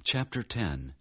Chapter 10.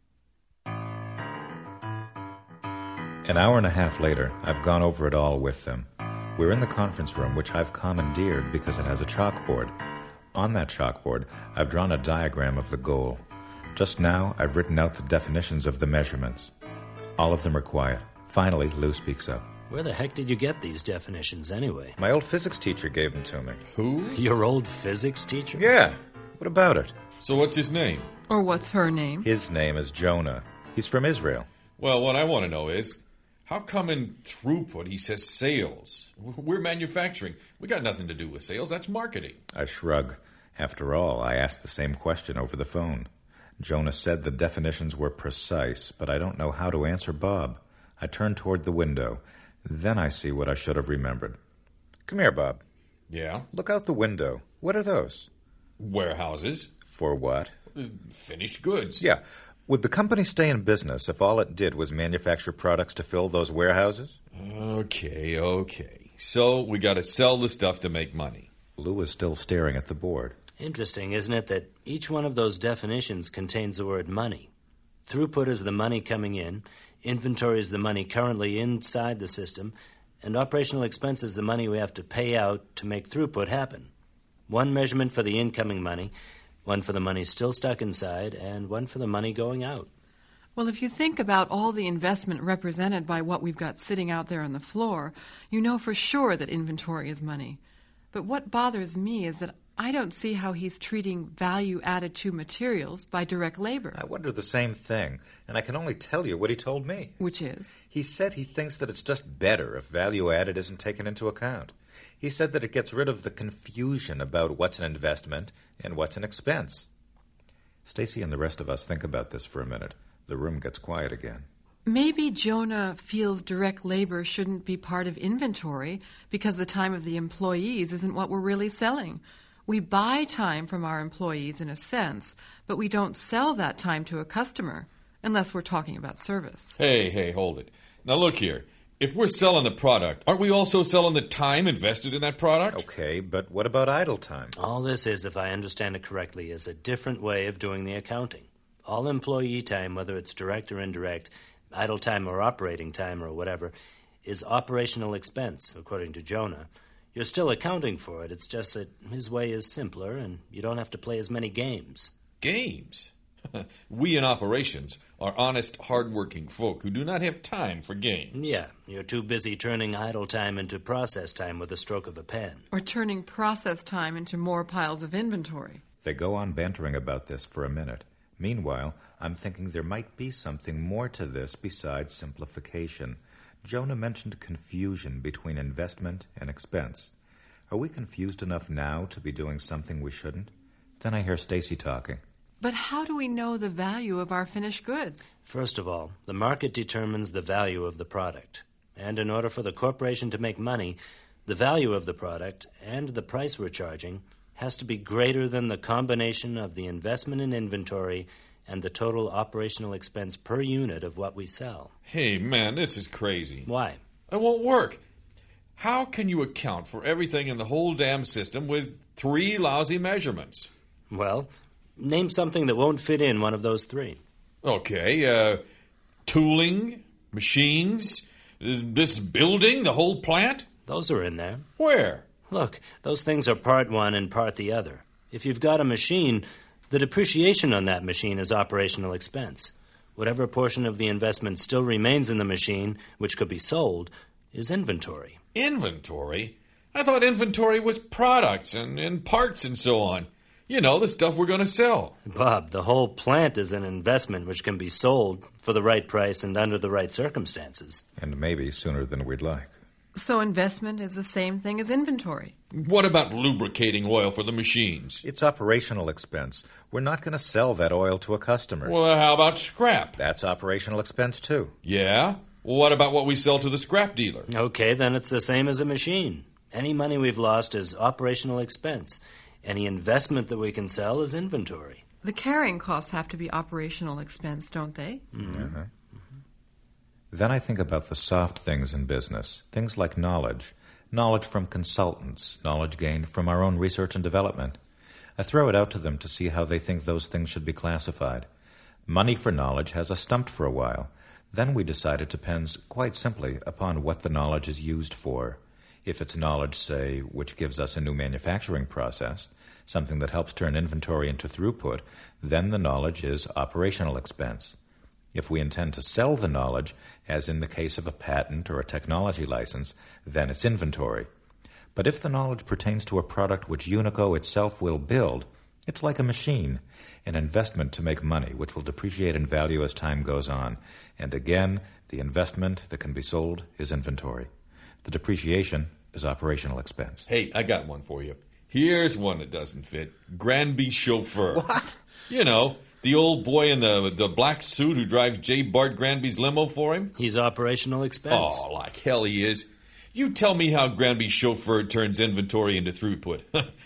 An hour and a half later, I've gone over it all with them. We're in the conference room, which I've commandeered because it has a chalkboard. On that chalkboard, I've drawn a diagram of the goal. Just now, I've written out the definitions of the measurements. All of them are quiet. Finally, Lou speaks up. Where the heck did you get these definitions anyway? My old physics teacher gave them to me. Who? Your old physics teacher? Yeah. What about it? So what's his name? Or what's her name? His name is Jonah. He's from Israel. Well, what I want to know is, how come in throughput he says sales? We're manufacturing. We got nothing to do with sales. That's marketing. I shrug. After all, I asked the same question over the phone. Jonah said the definitions were precise, but I don't know how to answer Bob. I turn toward the window. Then I see what I should have remembered. Come here, Bob. Yeah? Look out the window. What are those? Warehouses. For what? Finished goods. Yeah. Would the company stay in business if all it did was manufacture products to fill those warehouses? Okay. So we got to sell the stuff to make money. Lou is still staring at the board. Interesting, isn't it, that each one of those definitions contains the word money. Throughput is the money coming in, inventory is the money currently inside the system, and operational expense is the money we have to pay out to make throughput happen. One measurement for the incoming money, one for the money still stuck inside, and one for the money going out. Well, if you think about all the investment represented by what we've got sitting out there on the floor, you know for sure that inventory is money. But what bothers me is that I don't see how he's treating value added to materials by direct labor. I wonder the same thing, and I can only tell you what he told me. Which is? He said he thinks that it's just better if value added isn't taken into account. He said that it gets rid of the confusion about what's an investment and what's an expense. Stacy and the rest of us think about this for a minute. The room gets quiet again. Maybe Jonah feels direct labor shouldn't be part of inventory because the time of the employees isn't what we're really selling. We buy time from our employees in a sense, but we don't sell that time to a customer, unless we're talking about service. Hey, hold it. Now look here. If we're selling the product, aren't we also selling the time invested in that product? Okay, but what about idle time? All this is, if I understand it correctly, is a different way of doing the accounting. All employee time, whether it's direct or indirect, idle time or operating time or whatever, is operational expense, according to Jonah. You're still accounting for it. It's just that his way is simpler and you don't have to play as many games. Games? We in operations are honest, hard-working folk who do not have time for games. Yeah, you're too busy turning idle time into process time with a stroke of a pen. Or turning process time into more piles of inventory. They go on bantering about this for a minute. Meanwhile, I'm thinking there might be something more to this besides simplification. Jonah mentioned confusion between investment and expense. Are we confused enough now to be doing something we shouldn't? Then I hear Stacy talking. But how do we know the value of our finished goods? First of all, the market determines the value of the product. And in order for the corporation to make money, the value of the product and the price we're charging has to be greater than the combination of the investment in inventory and the total operational expense per unit of what we sell. Hey, man, this is crazy. Why? It won't work. How can you account for everything in the whole damn system with 3 lousy measurements? Well, name something that won't fit in one of those 3. Okay, tooling, machines, this building, the whole plant? Those are in there. Where? Look, those things are part one and part the other. If you've got a machine, the depreciation on that machine is operational expense. Whatever portion of the investment still remains in the machine, which could be sold, is inventory. Inventory? I thought inventory was products and parts and so on. You know, the stuff we're going to sell. Bob, the whole plant is an investment which can be sold for the right price and under the right circumstances. And maybe sooner than we'd like. So investment is the same thing as inventory. What about lubricating oil for the machines? It's operational expense. We're not going to sell that oil to a customer. Well, how about scrap? That's operational expense, too. Yeah? Well, what about what we sell to the scrap dealer? Okay, then it's the same as a machine. Any money we've lost is operational expense. Any investment that we can sell is inventory. The carrying costs have to be operational expense, don't they? Mm-hmm. Uh-huh. Then I think about the soft things in business, things like knowledge from consultants, knowledge gained from our own research and development. I throw it out to them to see how they think those things should be classified. Money for knowledge has us stumped for a while. Then we decide it depends, quite simply, upon what the knowledge is used for. If it's knowledge, say, which gives us a new manufacturing process, something that helps turn inventory into throughput, then the knowledge is operational expense. If we intend to sell the knowledge, as in the case of a patent or a technology license, then it's inventory. But if the knowledge pertains to a product which Unico itself will build, it's like a machine, an investment to make money, which will depreciate in value as time goes on. And again, the investment that can be sold is inventory. The depreciation is operational expense. Hey, I got one for you. Here's one that doesn't fit. Granby chauffeur. What? You know, the old boy in the black suit who drives J. Bart Granby's limo for him. He's operational expense. Oh, like hell he is. You tell me how Granby's chauffeur turns inventory into throughput.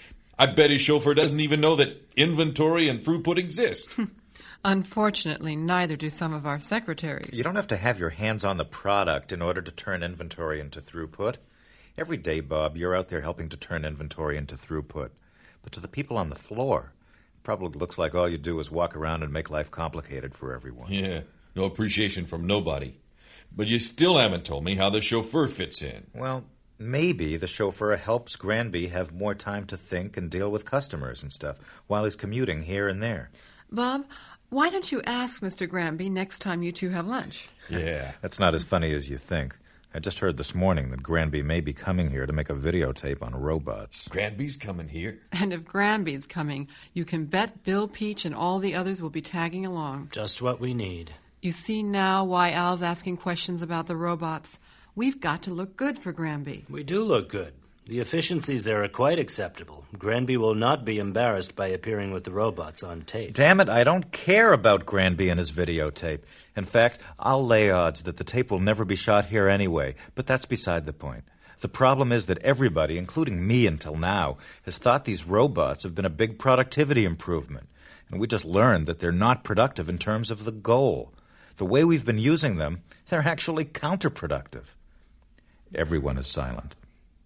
I bet his chauffeur doesn't even know that inventory and throughput exist. Unfortunately, neither do some of our secretaries. You don't have to have your hands on the product in order to turn inventory into throughput. Every day, Bob, you're out there helping to turn inventory into throughput. But to the people on the floor, it probably looks like all you do is walk around and make life complicated for everyone. Yeah, no appreciation from nobody. But you still haven't told me how the chauffeur fits in. Well, maybe the chauffeur helps Granby have more time to think and deal with customers and stuff while he's commuting here and there. Bob, why don't you ask Mr. Granby next time you two have lunch? Yeah. That's not as funny as you think. I just heard this morning that Granby may be coming here to make a videotape on robots. Granby's coming here? And if Granby's coming, you can bet Bill Peach and all the others will be tagging along. Just what we need. You see now why Al's asking questions about the robots. We've got to look good for Granby. We do look good. The efficiencies there are quite acceptable. Granby will not be embarrassed by appearing with the robots on tape. Damn it, I don't care about Granby and his videotape. In fact, I'll lay odds that the tape will never be shot here anyway, but that's beside the point. The problem is that everybody, including me until now, has thought these robots have been a big productivity improvement. And we just learned that they're not productive in terms of the goal. The way we've been using them, they're actually counterproductive. Everyone is silent.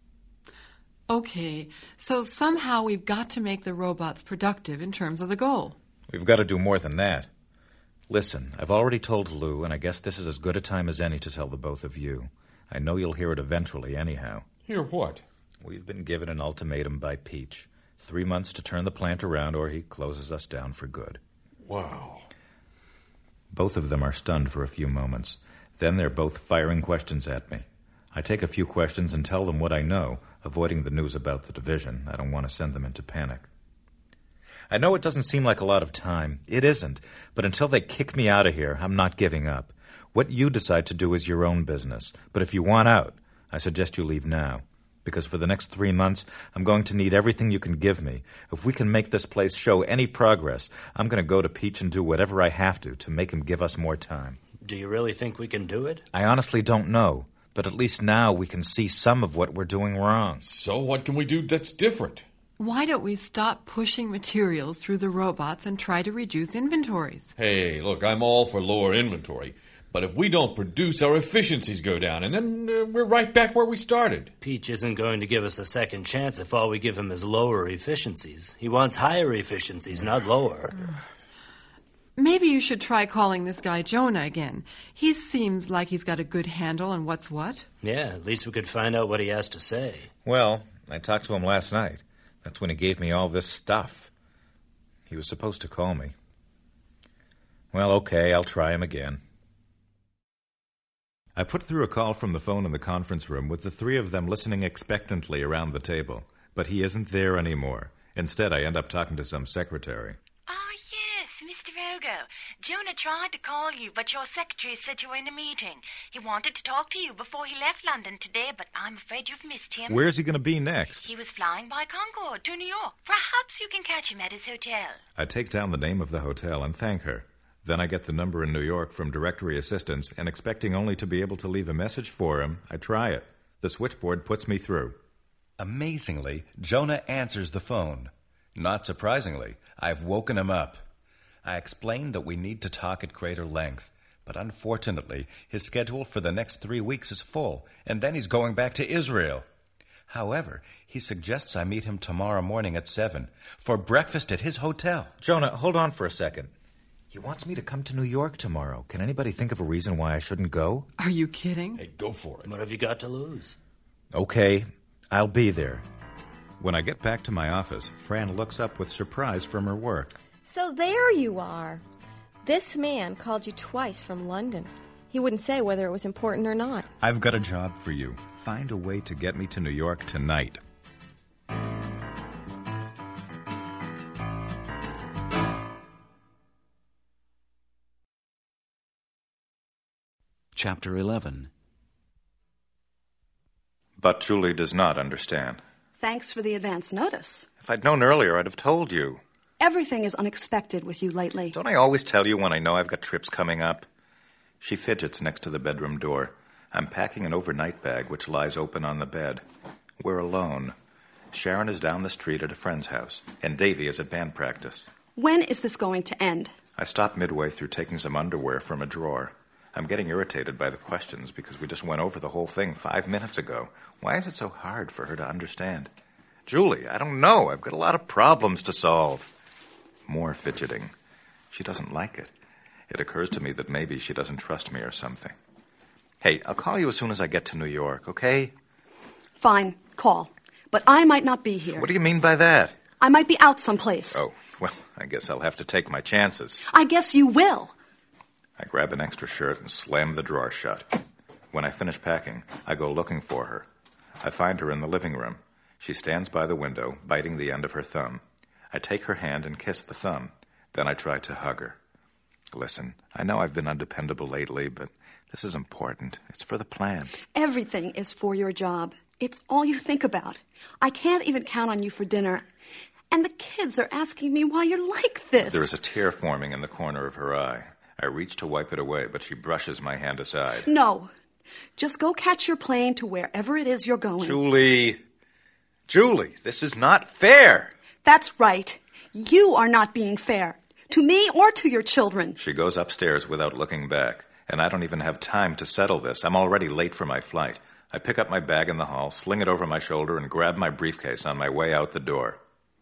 Okay, so somehow we've got to make the robots productive in terms of the goal. We've got to do more than that. Listen, I've already told Lou, and I guess this is as good a time as any to tell the both of you. I know you'll hear it eventually anyhow. Hear what? We've been given an ultimatum by Peach. 3 months to turn the plant around or he closes us down for good. Wow. Both of them are stunned for a few moments. Then they're both firing questions at me. I take a few questions and tell them what I know, avoiding the news about the division. I don't want to send them into panic. I know it doesn't seem like a lot of time. It isn't. But until they kick me out of here, I'm not giving up. What you decide to do is your own business. But if you want out, I suggest you leave now. Because for the next 3 months, I'm going to need everything you can give me. If we can make this place show any progress, I'm going to go to Peach and do whatever I have to make him give us more time. Do you really think we can do it? I honestly don't know. But at least now we can see some of what we're doing wrong. So what can we do that's different? Why don't we stop pushing materials through the robots and try to reduce inventories? Hey, look, I'm all for lower inventory. But if we don't produce, our efficiencies go down, and then we're right back where we started. Peach isn't going to give us a second chance if all we give him is lower efficiencies. He wants higher efficiencies, not lower. Maybe you should try calling this guy Jonah again. He seems like he's got a good handle on what's what. Yeah, at least we could find out what he has to say. Well, I talked to him last night. That's when he gave me all this stuff. He was supposed to call me. Well, okay, I'll try him again. I put through a call from the phone in the conference room with the three of them listening expectantly around the table. But he isn't there anymore. Instead, I end up talking to some secretary. Oh, yes, Mr. Virgo. Jonah tried to call you, but your secretary said you were in a meeting. He wanted to talk to you before he left London today, but I'm afraid you've missed him. Where's he going to be next? He was flying by Concorde to New York. Perhaps you can catch him at his hotel. I take down the name of the hotel and thank her. Then I get the number in New York from directory assistants, and expecting only to be able to leave a message for him, I try it. The switchboard puts me through. Amazingly, Jonah answers the phone. Not surprisingly, I've woken him up. I explained that we need to talk at greater length, but unfortunately, his schedule for the next 3 weeks is full, and then he's going back to Israel. However, he suggests I meet him tomorrow morning at 7 for breakfast at his hotel. Jonah, hold on for a second. He wants me to come to New York tomorrow. Can anybody think of a reason why I shouldn't go? Are you kidding? Hey, go for it. What have you got to lose? Okay, I'll be there. When I get back to my office, Fran looks up with surprise from her work. So there you are. This man called you twice from London. He wouldn't say whether it was important or not. I've got a job for you. Find a way to get me to New York tonight. Chapter 11. But Julie does not understand. Thanks for the advance notice. If I'd known earlier, I'd have told you. Everything is unexpected with you lately. Don't I always tell you when I know I've got trips coming up? She fidgets next to the bedroom door. I'm packing an overnight bag which lies open on the bed. We're alone. Sharon is down the street at a friend's house, and Davy is at band practice. When is this going to end? I stop midway through taking some underwear from a drawer. I'm getting irritated by the questions because we just went over the whole thing 5 minutes ago. Why is it so hard for her to understand? Julie, I don't know. I've got a lot of problems to solve. More fidgeting. She doesn't like it. It occurs to me that maybe she doesn't trust me or something. Hey, I'll call you as soon as I get to New York, okay? Fine, call. But I might not be here. What do you mean by that? I might be out someplace. Oh, well, I guess I'll have to take my chances. I guess you will. I grab an extra shirt and slam the drawer shut. When I finish packing, I go looking for her. I find her in the living room. She stands by the window, biting the end of her thumb. I take her hand and kiss the thumb. Then I try to hug her. Listen, I know I've been undependable lately, but this is important. It's for the plant. Everything is for your job. It's all you think about. I can't even count on you for dinner. And the kids are asking me why you're like this. There is a tear forming in the corner of her eye. I reach to wipe it away, but she brushes my hand aside. No. Just go catch your plane to wherever it is you're going. Julie, this is not fair. That's right. You are not being fair. To me or to your children. She goes upstairs without looking back, and I don't even have time to settle this. I'm already late for my flight. I pick up my bag in the hall, sling it over my shoulder, and grab my briefcase on my way out the door.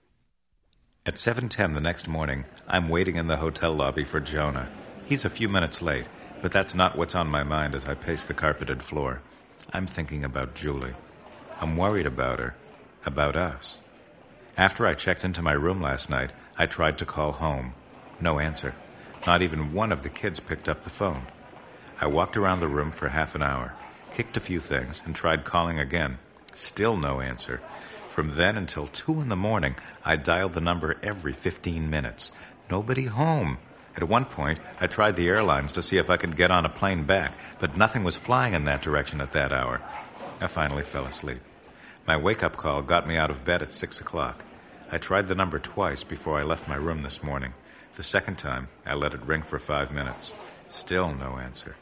At 7:10 the next morning, I'm waiting in the hotel lobby for Jonah. He's a few minutes late, but that's not what's on my mind as I pace the carpeted floor. I'm thinking about Julie. I'm worried about her, about us. After I checked into my room last night, I tried to call home. No answer. Not even one of the kids picked up the phone. I walked around the room for half an hour, kicked a few things, and tried calling again. Still no answer. From then until 2 in the morning, I dialed the number every 15 minutes. Nobody home. At one point, I tried the airlines to see if I could get on a plane back, but nothing was flying in that direction at that hour. I finally fell asleep. My wake-up call got me out of bed at 6 o'clock. I tried the number twice before I left my room this morning. The second time, I let it ring for 5 minutes. Still no answer.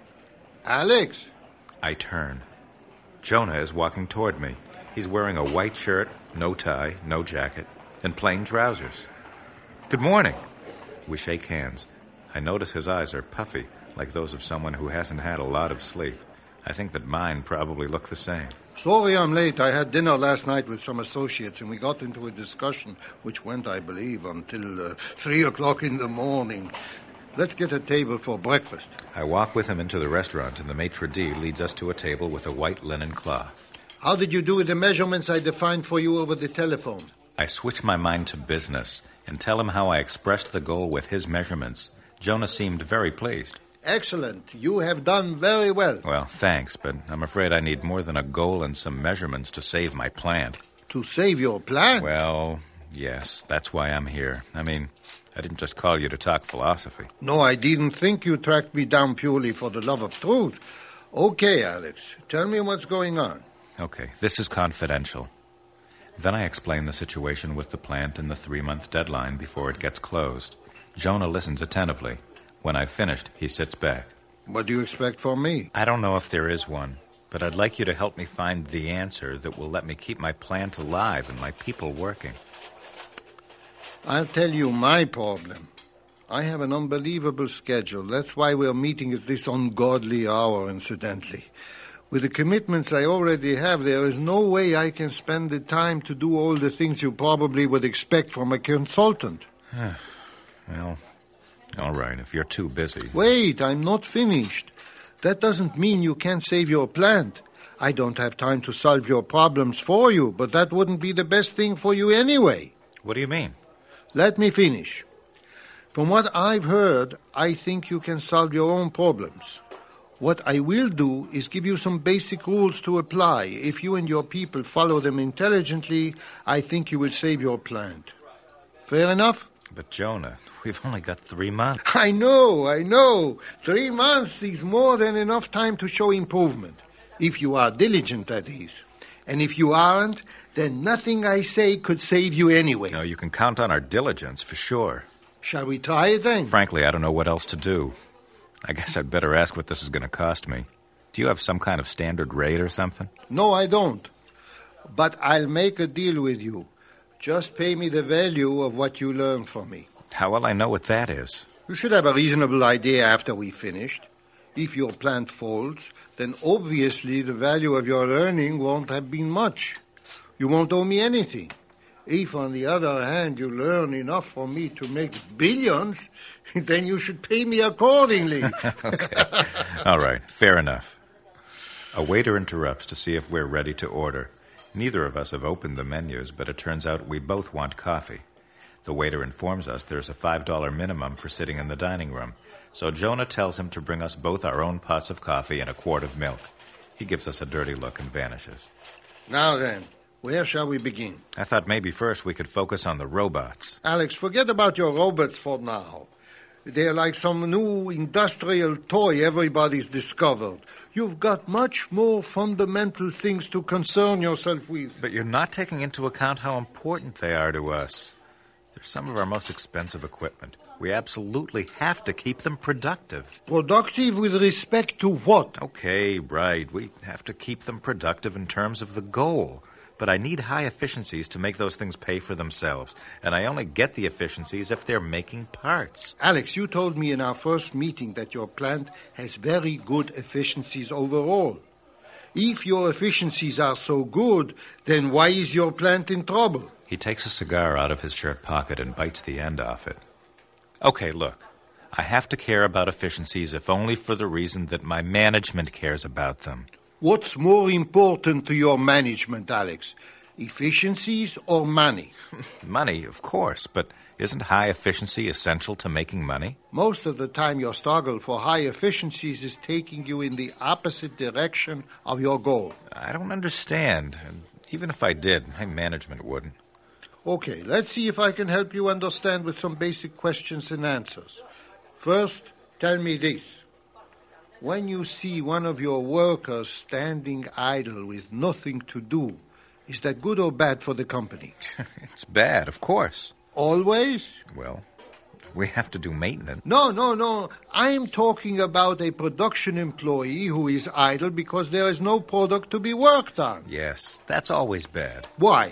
Alex? I turn. Jonah is walking toward me. He's wearing a white shirt, no tie, no jacket, and plain trousers. Good morning. We shake hands. I notice his eyes are puffy, like those of someone who hasn't had a lot of sleep. I think that mine probably look the same. Sorry I'm late. I had dinner last night with some associates, and we got into a discussion which went, I believe, until 3 o'clock in the morning. Let's get a table for breakfast. I walk with him into the restaurant, and the maitre d' leads us to a table with a white linen cloth. How did you do with the measurements I defined for you over the telephone? I switch my mind to business and tell him how I expressed the goal with his measurements. Jonah seemed very pleased. Excellent. You have done very well. Well, thanks, but I'm afraid I need more than a goal and some measurements to save my plant. To save your plant? Well, yes, that's why I'm here. I mean, I didn't just call you to talk philosophy. No, I didn't think you tracked me down purely for the love of truth. Okay, Alex, tell me what's going on. Okay, this is confidential. Then I explain the situation with the plant and the 3-month deadline before it gets closed. Jonah listens attentively. When I've finished, he sits back. What do you expect from me? I don't know if there is one, but I'd like you to help me find the answer that will let me keep my plant alive and my people working. I'll tell you my problem. I have an unbelievable schedule. That's why we're meeting at this ungodly hour, incidentally. With the commitments I already have, there is no way I can spend the time to do all the things you probably would expect from a consultant. Well, All right, if you're too busy. Wait, I'm not finished. That doesn't mean you can't save your plant. I don't have time to solve your problems for you, but that wouldn't be the best thing for you anyway. What do you mean? Let me finish. From what I've heard, I think you can solve your own problems. What I will do is give you some basic rules to apply. If you and your people follow them intelligently, I think you will save your plant. Fair enough? But, Jonah, we've only got 3 months. I know. 3 months is more than enough time to show improvement. If you are diligent, that is. And if you aren't, then nothing I say could save you anyway. No, you can count on our diligence, for sure. Shall we try it then? Frankly, I don't know what else to do. I guess I'd better ask what this is going to cost me. Do you have some kind of standard rate or something? No, I don't. But I'll make a deal with you. Just pay me the value of what you learn from me. How will I know what that is? You should have a reasonable idea after we've finished. If your plant folds, then obviously the value of your learning won't have been much. You won't owe me anything. If, on the other hand, you learn enough for me to make billions, then you should pay me accordingly. Okay. All right. Fair enough. A waiter interrupts to see if we're ready to order. Neither of us have opened the menus, but it turns out we both want coffee. The waiter informs us there's a $5 minimum for sitting in the dining room, so Jonah tells him to bring us both our own pots of coffee and a quart of milk. He gives us a dirty look and vanishes. Now then, where shall we begin? I thought maybe first we could focus on the robots. Alex, forget about your robots for now. They're like some new industrial toy everybody's discovered. You've got much more fundamental things to concern yourself with. But you're not taking into account how important they are to us. They're some of our most expensive equipment. We absolutely have to keep them productive. Productive with respect to what? Okay, right. We have to keep them productive in terms of the goal. But I need high efficiencies to make those things pay for themselves. And I only get the efficiencies if they're making parts. Alex, you told me in our first meeting that your plant has very good efficiencies overall. If your efficiencies are so good, then why is your plant in trouble? He takes a cigar out of his shirt pocket and bites the end off it. Okay, look. I have to care about efficiencies if only for the reason that my management cares about them. What's more important to your management, Alex? Efficiencies or money? Money, of course, but isn't high efficiency essential to making money? Most of the time your struggle for high efficiencies is taking you in the opposite direction of your goal. I don't understand. Even if I did, my management wouldn't. Okay, let's see if I can help you understand with some basic questions and answers. First, tell me this. When you see one of your workers standing idle with nothing to do, is that good or bad for the company? It's bad, of course. Always? Well, we have to do maintenance. No. I'm talking about a production employee who is idle because there is no product to be worked on. Yes, that's always bad. Why?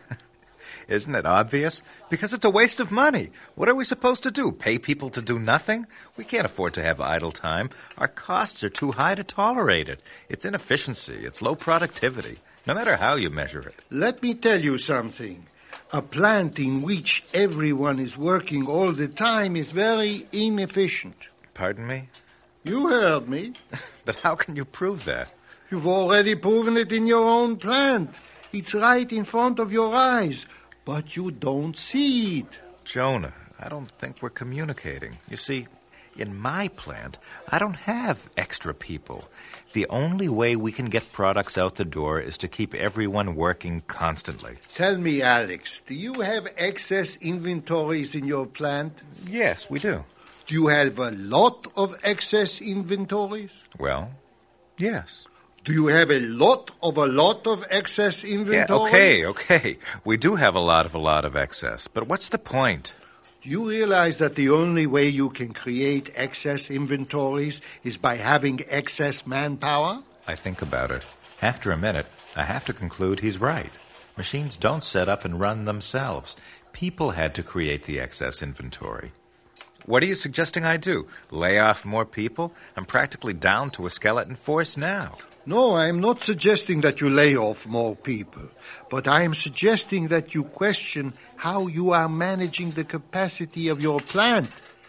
Isn't it obvious? Because it's a waste of money. What are we supposed to do? Pay people to do nothing? We can't afford to have idle time. Our costs are too high to tolerate it. It's inefficiency. It's low productivity, no matter how you measure it. Let me tell you something. A plant in which everyone is working all the time is very inefficient. Pardon me? You heard me. But how can you prove that? You've already proven it in your own plant. It's right in front of your eyes. But you don't see it. Jonah, I don't think we're communicating. You see, in my plant, I don't have extra people. The only way we can get products out the door is to keep everyone working constantly. Tell me, Alex, do you have excess inventories in your plant? Yes, we do. Do you have a lot of excess inventories? Well, yes. Do you have a lot of excess inventory? Yeah, okay. We do have a lot of excess. But what's the point? Do you realize that the only way you can create excess inventories is by having excess manpower? I think about it. After a minute, I have to conclude he's right. Machines don't set up and run themselves. People had to create the excess inventory. What are you suggesting I do? Lay off more people? I'm practically down to a skeleton force now. No, I'm not suggesting that you lay off more people, but I am suggesting that you question how you are managing the capacity of your plant.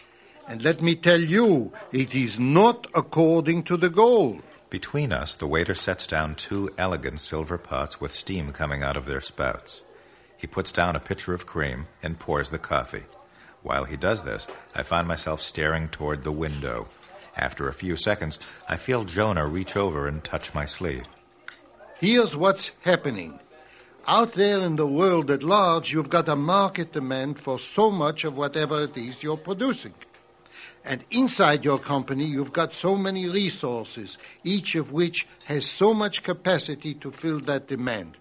And let me tell you, it is not according to the goal. Between us, the waiter sets down 2 elegant silver pots with steam coming out of their spouts. He puts down a pitcher of cream and pours the coffee. While he does this, I find myself staring toward the window. After a few seconds, I feel Jonah reach over and touch my sleeve. Here's what's happening. Out there in the world at large, you've got a market demand for so much of whatever it is you're producing. And inside your company, you've got so many resources, each of which has so much capacity to fill that demand.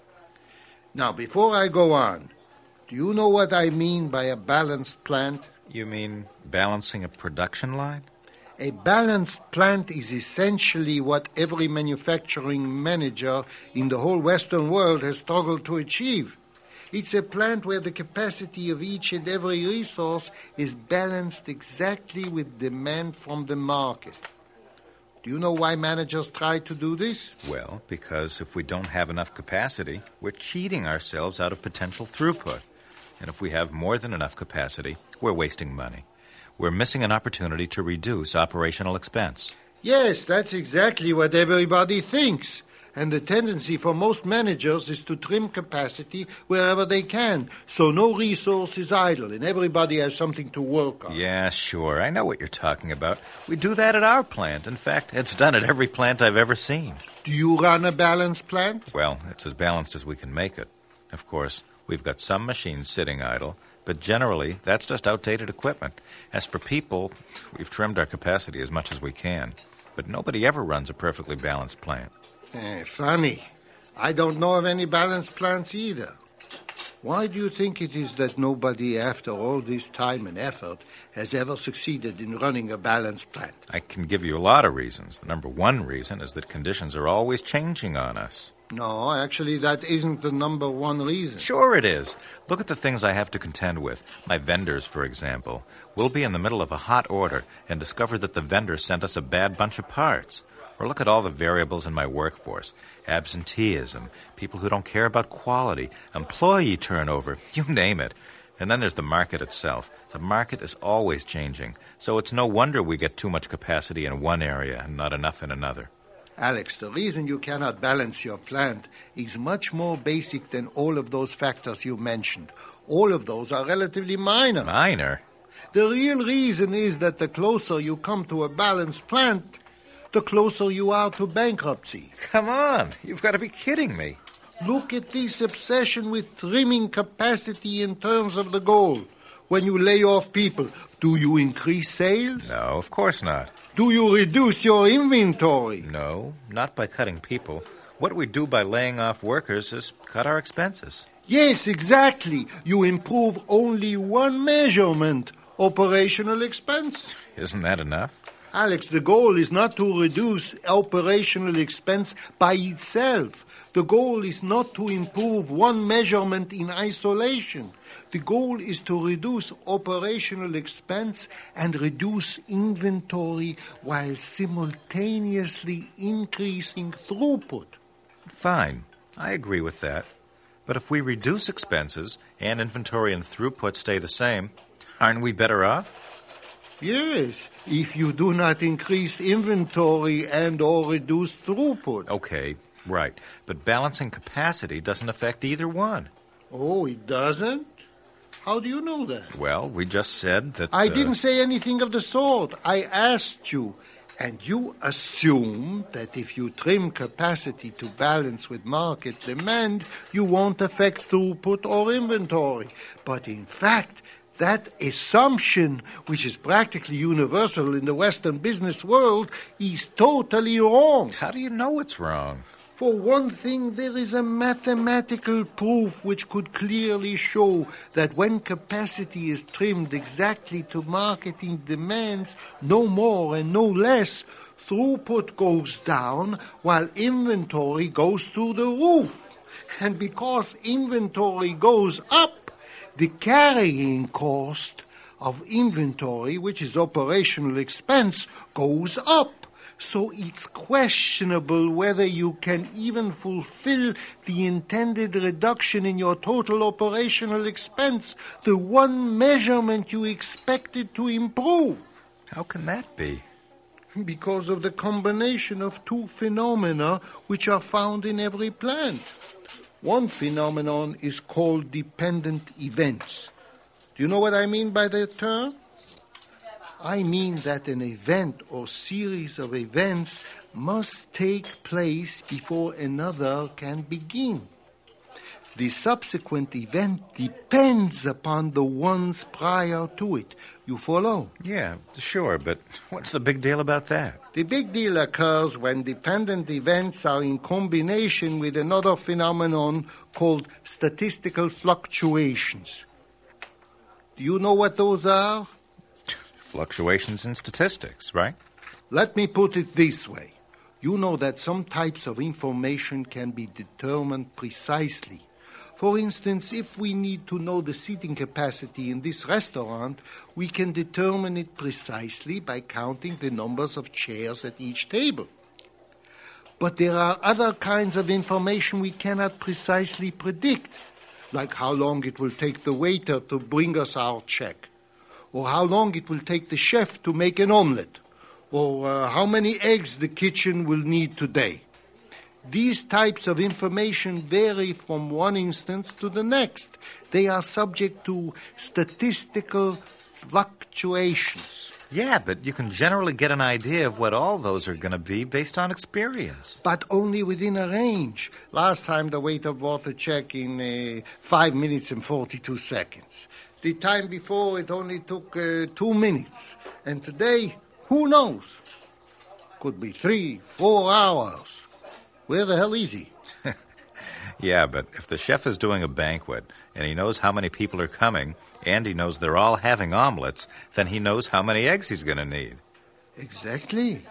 Now, before I go on, do you know what I mean by a balanced plant? You mean balancing a production line? A balanced plant is essentially what every manufacturing manager in the whole Western world has struggled to achieve. It's a plant where the capacity of each and every resource is balanced exactly with demand from the market. Do you know why managers try to do this? Well, because if we don't have enough capacity, we're cheating ourselves out of potential throughput. And if we have more than enough capacity, we're wasting money. We're missing an opportunity to reduce operational expense. Yes, that's exactly what everybody thinks. And the tendency for most managers is to trim capacity wherever they can, so no resource is idle and everybody has something to work on. Yeah, sure. I know what you're talking about. We do that at our plant. In fact, it's done at every plant I've ever seen. Do you run a balanced plant? Well, it's as balanced as we can make it. Of course, we've got some machines sitting idle, but generally, that's just outdated equipment. As for people, we've trimmed our capacity as much as we can. But nobody ever runs a perfectly balanced plant. Funny. I don't know of any balanced plants either. Why do you think it is that nobody, after all this time and effort, has ever succeeded in running a balanced plant? I can give you a lot of reasons. The number one reason is that conditions are always changing on us. No, actually, that isn't the number one reason. Sure it is. Look at the things I have to contend with. My vendors, for example. We'll be in the middle of a hot order and discover that the vendor sent us a bad bunch of parts. Or look at all the variables in my workforce. Absenteeism, people who don't care about quality, employee turnover, you name it. And then there's the market itself. The market is always changing, so it's no wonder we get too much capacity in one area and not enough in another. Alex, the reason you cannot balance your plant is much more basic than all of those factors you mentioned. All of those are relatively minor. Minor? The real reason is that the closer you come to a balanced plant, the closer you are to bankruptcy. Come on, you've got to be kidding me. Look at this obsession with trimming capacity in terms of the goal. When you lay off people, do you increase sales? No, of course not. Do you reduce your inventory? No, not by cutting people. What we do by laying off workers is cut our expenses. Yes, exactly. You improve only one measurement, operational expense. Isn't that enough? Alex, the goal is not to reduce operational expense by itself. The goal is not to improve one measurement in isolation. The goal is to reduce operational expense and reduce inventory while simultaneously increasing throughput. Fine, I agree with that. But if we reduce expenses and inventory and throughput stay the same, aren't we better off? Yes, if you do not increase inventory and or reduce throughput. Okay, right. But balancing capacity doesn't affect either one. Oh, it doesn't? How do you know that? Well, we just said that... I didn't say anything of the sort. I asked you. And you assume that if you trim capacity to balance with market demand, you won't affect throughput or inventory. But in fact, that assumption, which is practically universal in the Western business world, is totally wrong. How do you know it's wrong? For one thing, there is a mathematical proof which could clearly show that when capacity is trimmed exactly to marketing demands, no more and no less, throughput goes down while inventory goes through the roof. And because inventory goes up, the carrying cost of inventory, which is operational expense, goes up. So it's questionable whether you can even fulfill the intended reduction in your total operational expense, the one measurement you expected to improve. How can that be? Because of the combination of two phenomena which are found in every plant. One phenomenon is called dependent events. Do you know what I mean by that term? I mean that an event or series of events must take place before another can begin. The subsequent event depends upon the ones prior to it. You follow? Yeah, sure, but what's the big deal about that? The big deal occurs when dependent events are in combination with another phenomenon called statistical fluctuations. Do you know what those are? Fluctuations in statistics, right? Let me put it this way. You know that some types of information can be determined precisely. For instance, if we need to know the seating capacity in this restaurant, we can determine it precisely by counting the numbers of chairs at each table. But there are other kinds of information we cannot precisely predict, like how long it will take the waiter to bring us our check, or how long it will take the chef to make an omelette, or how many eggs the kitchen will need today. These types of information vary from one instance to the next. They are subject to statistical fluctuations. Yeah, but you can generally get an idea of what all those are going to be based on experience. But only within a range. Last time the waiter brought the check in 5 minutes and 42 seconds. The time before it only took 2 minutes. And today, who knows? Could be 3, 4 hours. Where the hell is he? Yeah, but if the chef is doing a banquet and he knows how many people are coming and he knows they're all having omelets, then he knows how many eggs he's going to need. Exactly.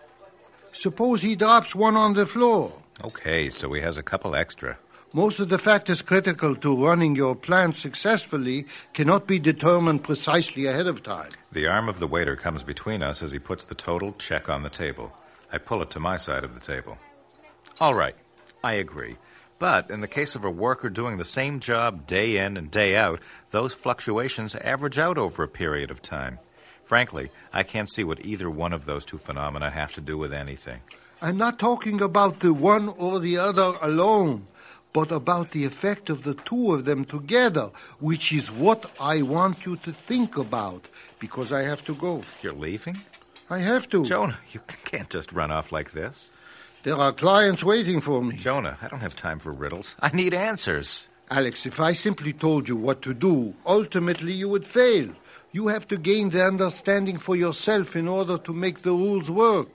Suppose he drops one on the floor. Okay, so he has a couple extra. Most of the factors critical to running your plant successfully cannot be determined precisely ahead of time. The arm of the waiter comes between us as he puts the total check on the table. I pull it to my side of the table. All right, I agree. But in the case of a worker doing the same job day in and day out, those fluctuations average out over a period of time. Frankly, I can't see what either one of those two phenomena have to do with anything. I'm not talking about the one or the other alone, but about the effect of the two of them together, which is what I want you to think about, because I have to go. You're leaving? I have to. Jonah, you can't just run off like this. There are clients waiting for me. Jonah, I don't have time for riddles. I need answers. Alex, if I simply told you what to do, ultimately you would fail. You have to gain the understanding for yourself in order to make the rules work.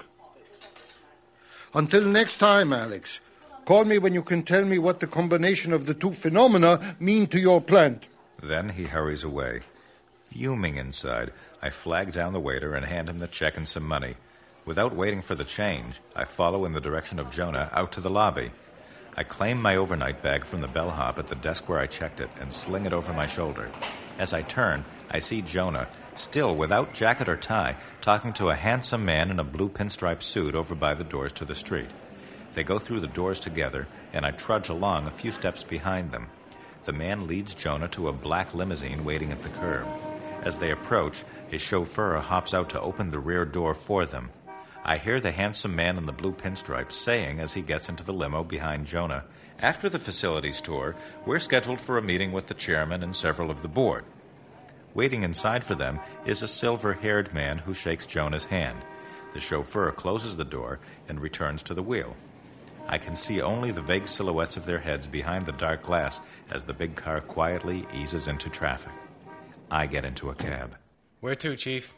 Until next time, Alex, call me when you can tell me what the combination of the two phenomena mean to your plant. Then he hurries away. Fuming inside, I flag down the waiter and hand him the check and some money. Without waiting for the change, I follow in the direction of Jonah out to the lobby. I claim my overnight bag from the bellhop at the desk where I checked it and sling it over my shoulder. As I turn, I see Jonah, still without jacket or tie, talking to a handsome man in a blue pinstripe suit over by the doors to the street. They go through the doors together, and I trudge along a few steps behind them. The man leads Jonah to a black limousine waiting at the curb. As they approach, his chauffeur hops out to open the rear door for them. I hear the handsome man in the blue pinstripes saying as he gets into the limo behind Jonah, "After the facilities tour, we're scheduled for a meeting with the chairman and several of the board." Waiting inside for them is a silver-haired man who shakes Jonah's hand. The chauffeur closes the door and returns to the wheel. I can see only the vague silhouettes of their heads behind the dark glass as the big car quietly eases into traffic. I get into a cab. Where to, Chief?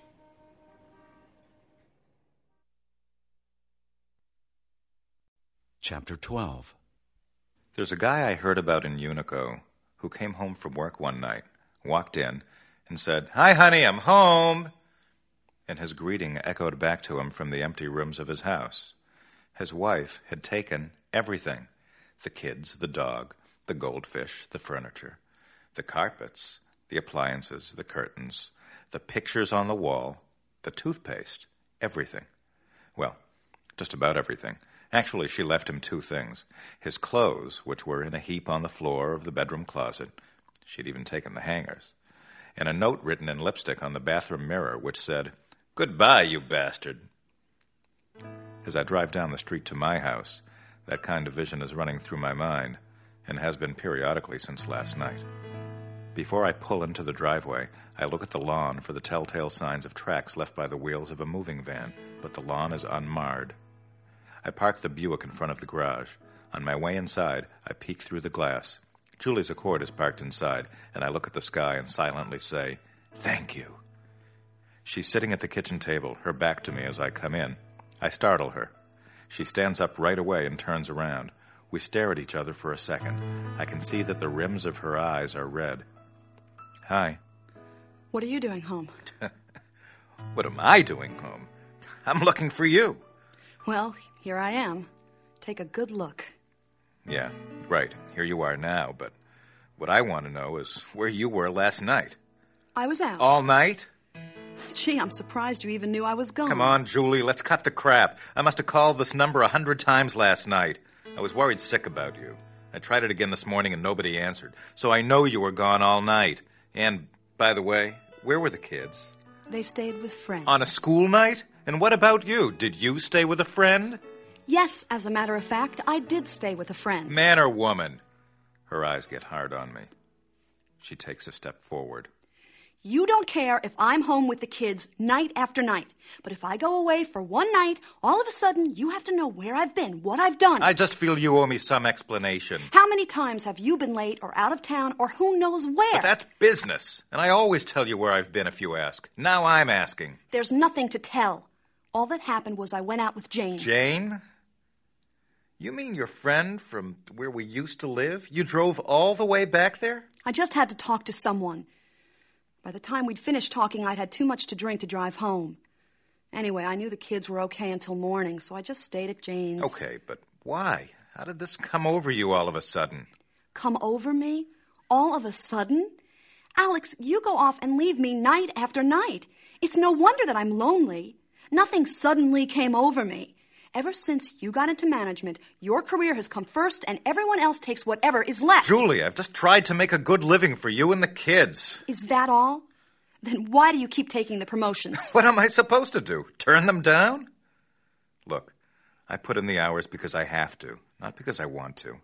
Chapter 12. There's a guy I heard about in Unico who came home from work one night, walked in, and said, "Hi, honey, I'm home." And his greeting echoed back to him from the empty rooms of his house. His wife had taken everything: the kids, the dog, the goldfish, the furniture, the carpets, the appliances, the curtains, the pictures on the wall, the toothpaste, everything. Well, Just about everything. Actually, she left him 2 things. His clothes, which were in a heap on the floor of the bedroom closet. She'd even taken the hangers. And a note written in lipstick on the bathroom mirror, which said, "Goodbye, you bastard." As I drive down the street to my house, that kind of vision is running through my mind, and has been periodically since last night. Before I pull into the driveway, I look at the lawn for the telltale signs of tracks left by the wheels of a moving van, but the lawn is unmarred. I park the Buick in front of the garage. On my way inside, I peek through the glass. Julie's Accord is parked inside, and I look at the sky and silently say, "Thank you." She's sitting at the kitchen table, her back to me as I come in. I startle her. She stands up right away and turns around. We stare at each other for a second. I can see that the rims of her eyes are red. "Hi." What are you doing home? What am I doing home? I'm looking for you. Well, here I am. Take a good look. Yeah, right. Here you are now, but what I want to know is where you were last night. I was out. All night? Gee, I'm surprised you even knew I was gone. Come on, Julie, let's cut the crap. I must have called this number 100 times last night. I was worried sick about you. I tried it again this morning and nobody answered. So I know you were gone all night. And, by the way, where were the kids? They stayed with friends. On a school night? And what about you? Did you stay with a friend? Yes, as a matter of fact, I did stay with a friend. Man or woman? Her eyes get hard on me. She takes a step forward. You don't care if I'm home with the kids night after night. But if I go away for one night, all of a sudden you have to know where I've been, what I've done. I just feel you owe me some explanation. How many times have you been late or out of town or who knows where? But that's business. And I always tell you where I've been if you ask. Now I'm asking. There's nothing to tell. All that happened was I went out with Jane. Jane? You mean your friend from where we used to live? You drove all the way back there? I just had to talk to someone. By the time we'd finished talking, I'd had too much to drink to drive home. Anyway, I knew the kids were okay until morning, so I just stayed at Jane's. Okay, but why? How did this come over you all of a sudden? Come over me? All of a sudden? Alex, you go off and leave me night after night. It's no wonder that I'm lonely. Nothing suddenly came over me. Ever since you got into management, your career has come first and everyone else takes whatever is left. Julie, I've just tried to make a good living for you and the kids. Is that all? Then why do you keep taking the promotions? What am I supposed to do? Turn them down? Look, I put in the hours because I have to, not because I want to.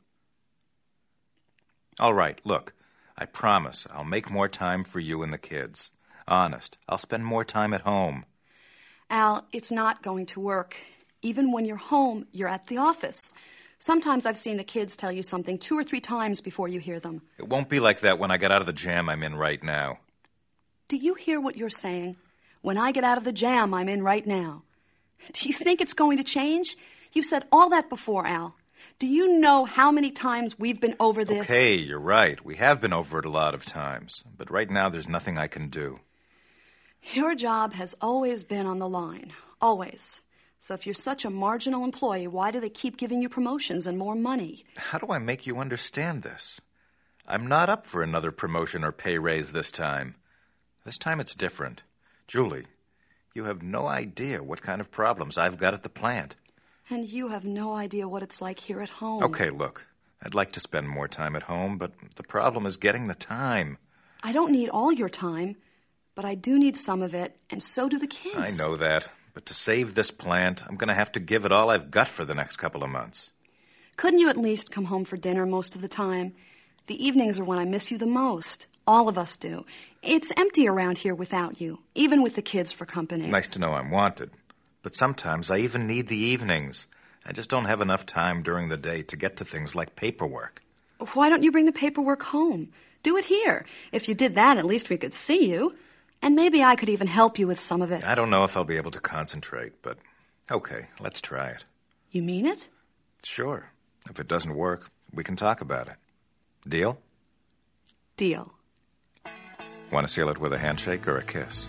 All right, look, I promise I'll make more time for you and the kids. Honest, I'll spend more time at home. Al, it's not going to work. Even when you're home, you're at the office. Sometimes I've seen the kids tell you something 2 or 3 times before you hear them. It won't be like that when I get out of the jam I'm in right now. Do you hear what you're saying? When I get out of the jam I'm in right now. Do you think it's going to change? You've said all that before, Al. Do you know how many times we've been over this? Okay, you're right. We have been over it a lot of times. But right now there's nothing I can do. Your job has always been on the line. Always. So if you're such a marginal employee, why do they keep giving you promotions and more money? How do I make you understand this? I'm not up for another promotion or pay raise this time. This time it's different. Julie, you have no idea what kind of problems I've got at the plant. And you have no idea what it's like here at home. Okay, look, I'd like to spend more time at home, but the problem is getting the time. I don't need all your time, but I do need some of it, and so do the kids. I know that. But to save this plant, I'm going to have to give it all I've got for the next couple of months. Couldn't you at least come home for dinner most of the time? The evenings are when I miss you the most. All of us do. It's empty around here without you, even with the kids for company. Nice to know I'm wanted. But sometimes I even need the evenings. I just don't have enough time during the day to get to things like paperwork. Why don't you bring the paperwork home? Do it here. If you did that, at least we could see you. And maybe I could even help you with some of it. I don't know if I'll be able to concentrate, but okay, let's try it. You mean it? Sure. If it doesn't work, we can talk about it. Deal? Deal. Want to seal it with a handshake or a kiss?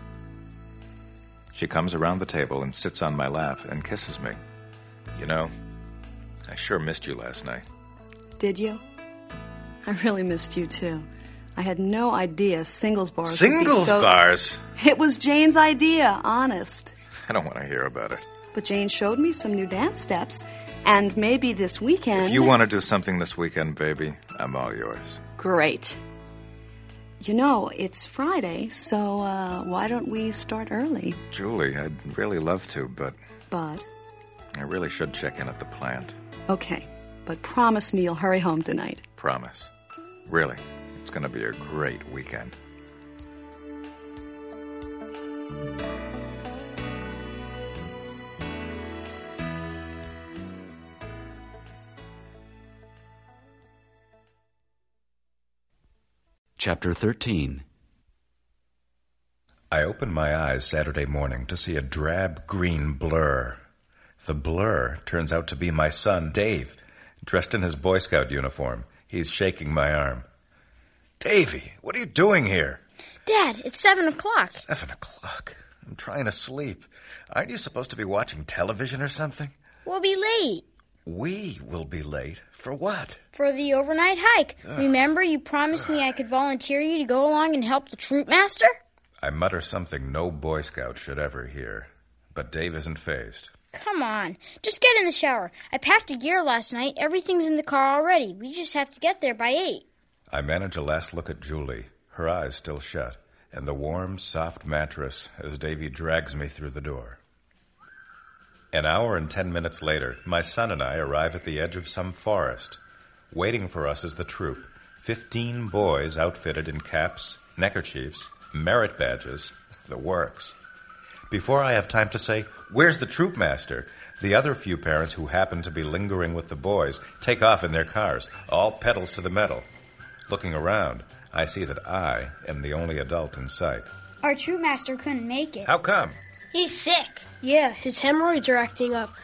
She comes around the table and sits on my lap and kisses me. You know, I sure missed you last night. Did you? I really missed you, too. I had no idea singles bars would be Singles bars? It was Jane's idea, honest. I don't want to hear about it. But Jane showed me some new dance steps, and maybe this weekend... If you want to do something this weekend, baby, I'm all yours. Great. You know, it's Friday, so why don't we start early? Julie, I'd really love to, but... But? I really should check in at the plant. Okay, but promise me you'll hurry home tonight. Promise. Really, it's going to be a great weekend. Chapter 13. I opened my eyes Saturday morning to see a drab green blur. The blur turns out to be my son, Dave, dressed in his Boy Scout uniform. He's shaking my arm. Davy, what are you doing here? Dad, it's 7 o'clock. 7 o'clock? I'm trying to sleep. Aren't you supposed to be watching television or something? We'll be late. We will be late. For what? For the overnight hike. Remember, you promised me I could volunteer you to go along and help the troop master? I mutter something no Boy Scout should ever hear. But Dave isn't fazed. Come on. Just get in the shower. I packed the gear last night. Everything's in the car already. We just have to get there by 8. I manage a last look at Julie, her eyes still shut, and the warm, soft mattress as Davy drags me through the door. An hour and 10 minutes later, my son and I arrive at the edge of some forest. Waiting for us is the troop, 15 boys outfitted in caps, neckerchiefs, merit badges, the works. Before I have time to say, "Where's the troop master?" the other few parents who happen to be lingering with the boys take off in their cars, all pedals to the metal. Looking around, I see that I am the only adult in sight. Our troop master couldn't make it. How come? He's sick. Yeah, his hemorrhoids are acting up.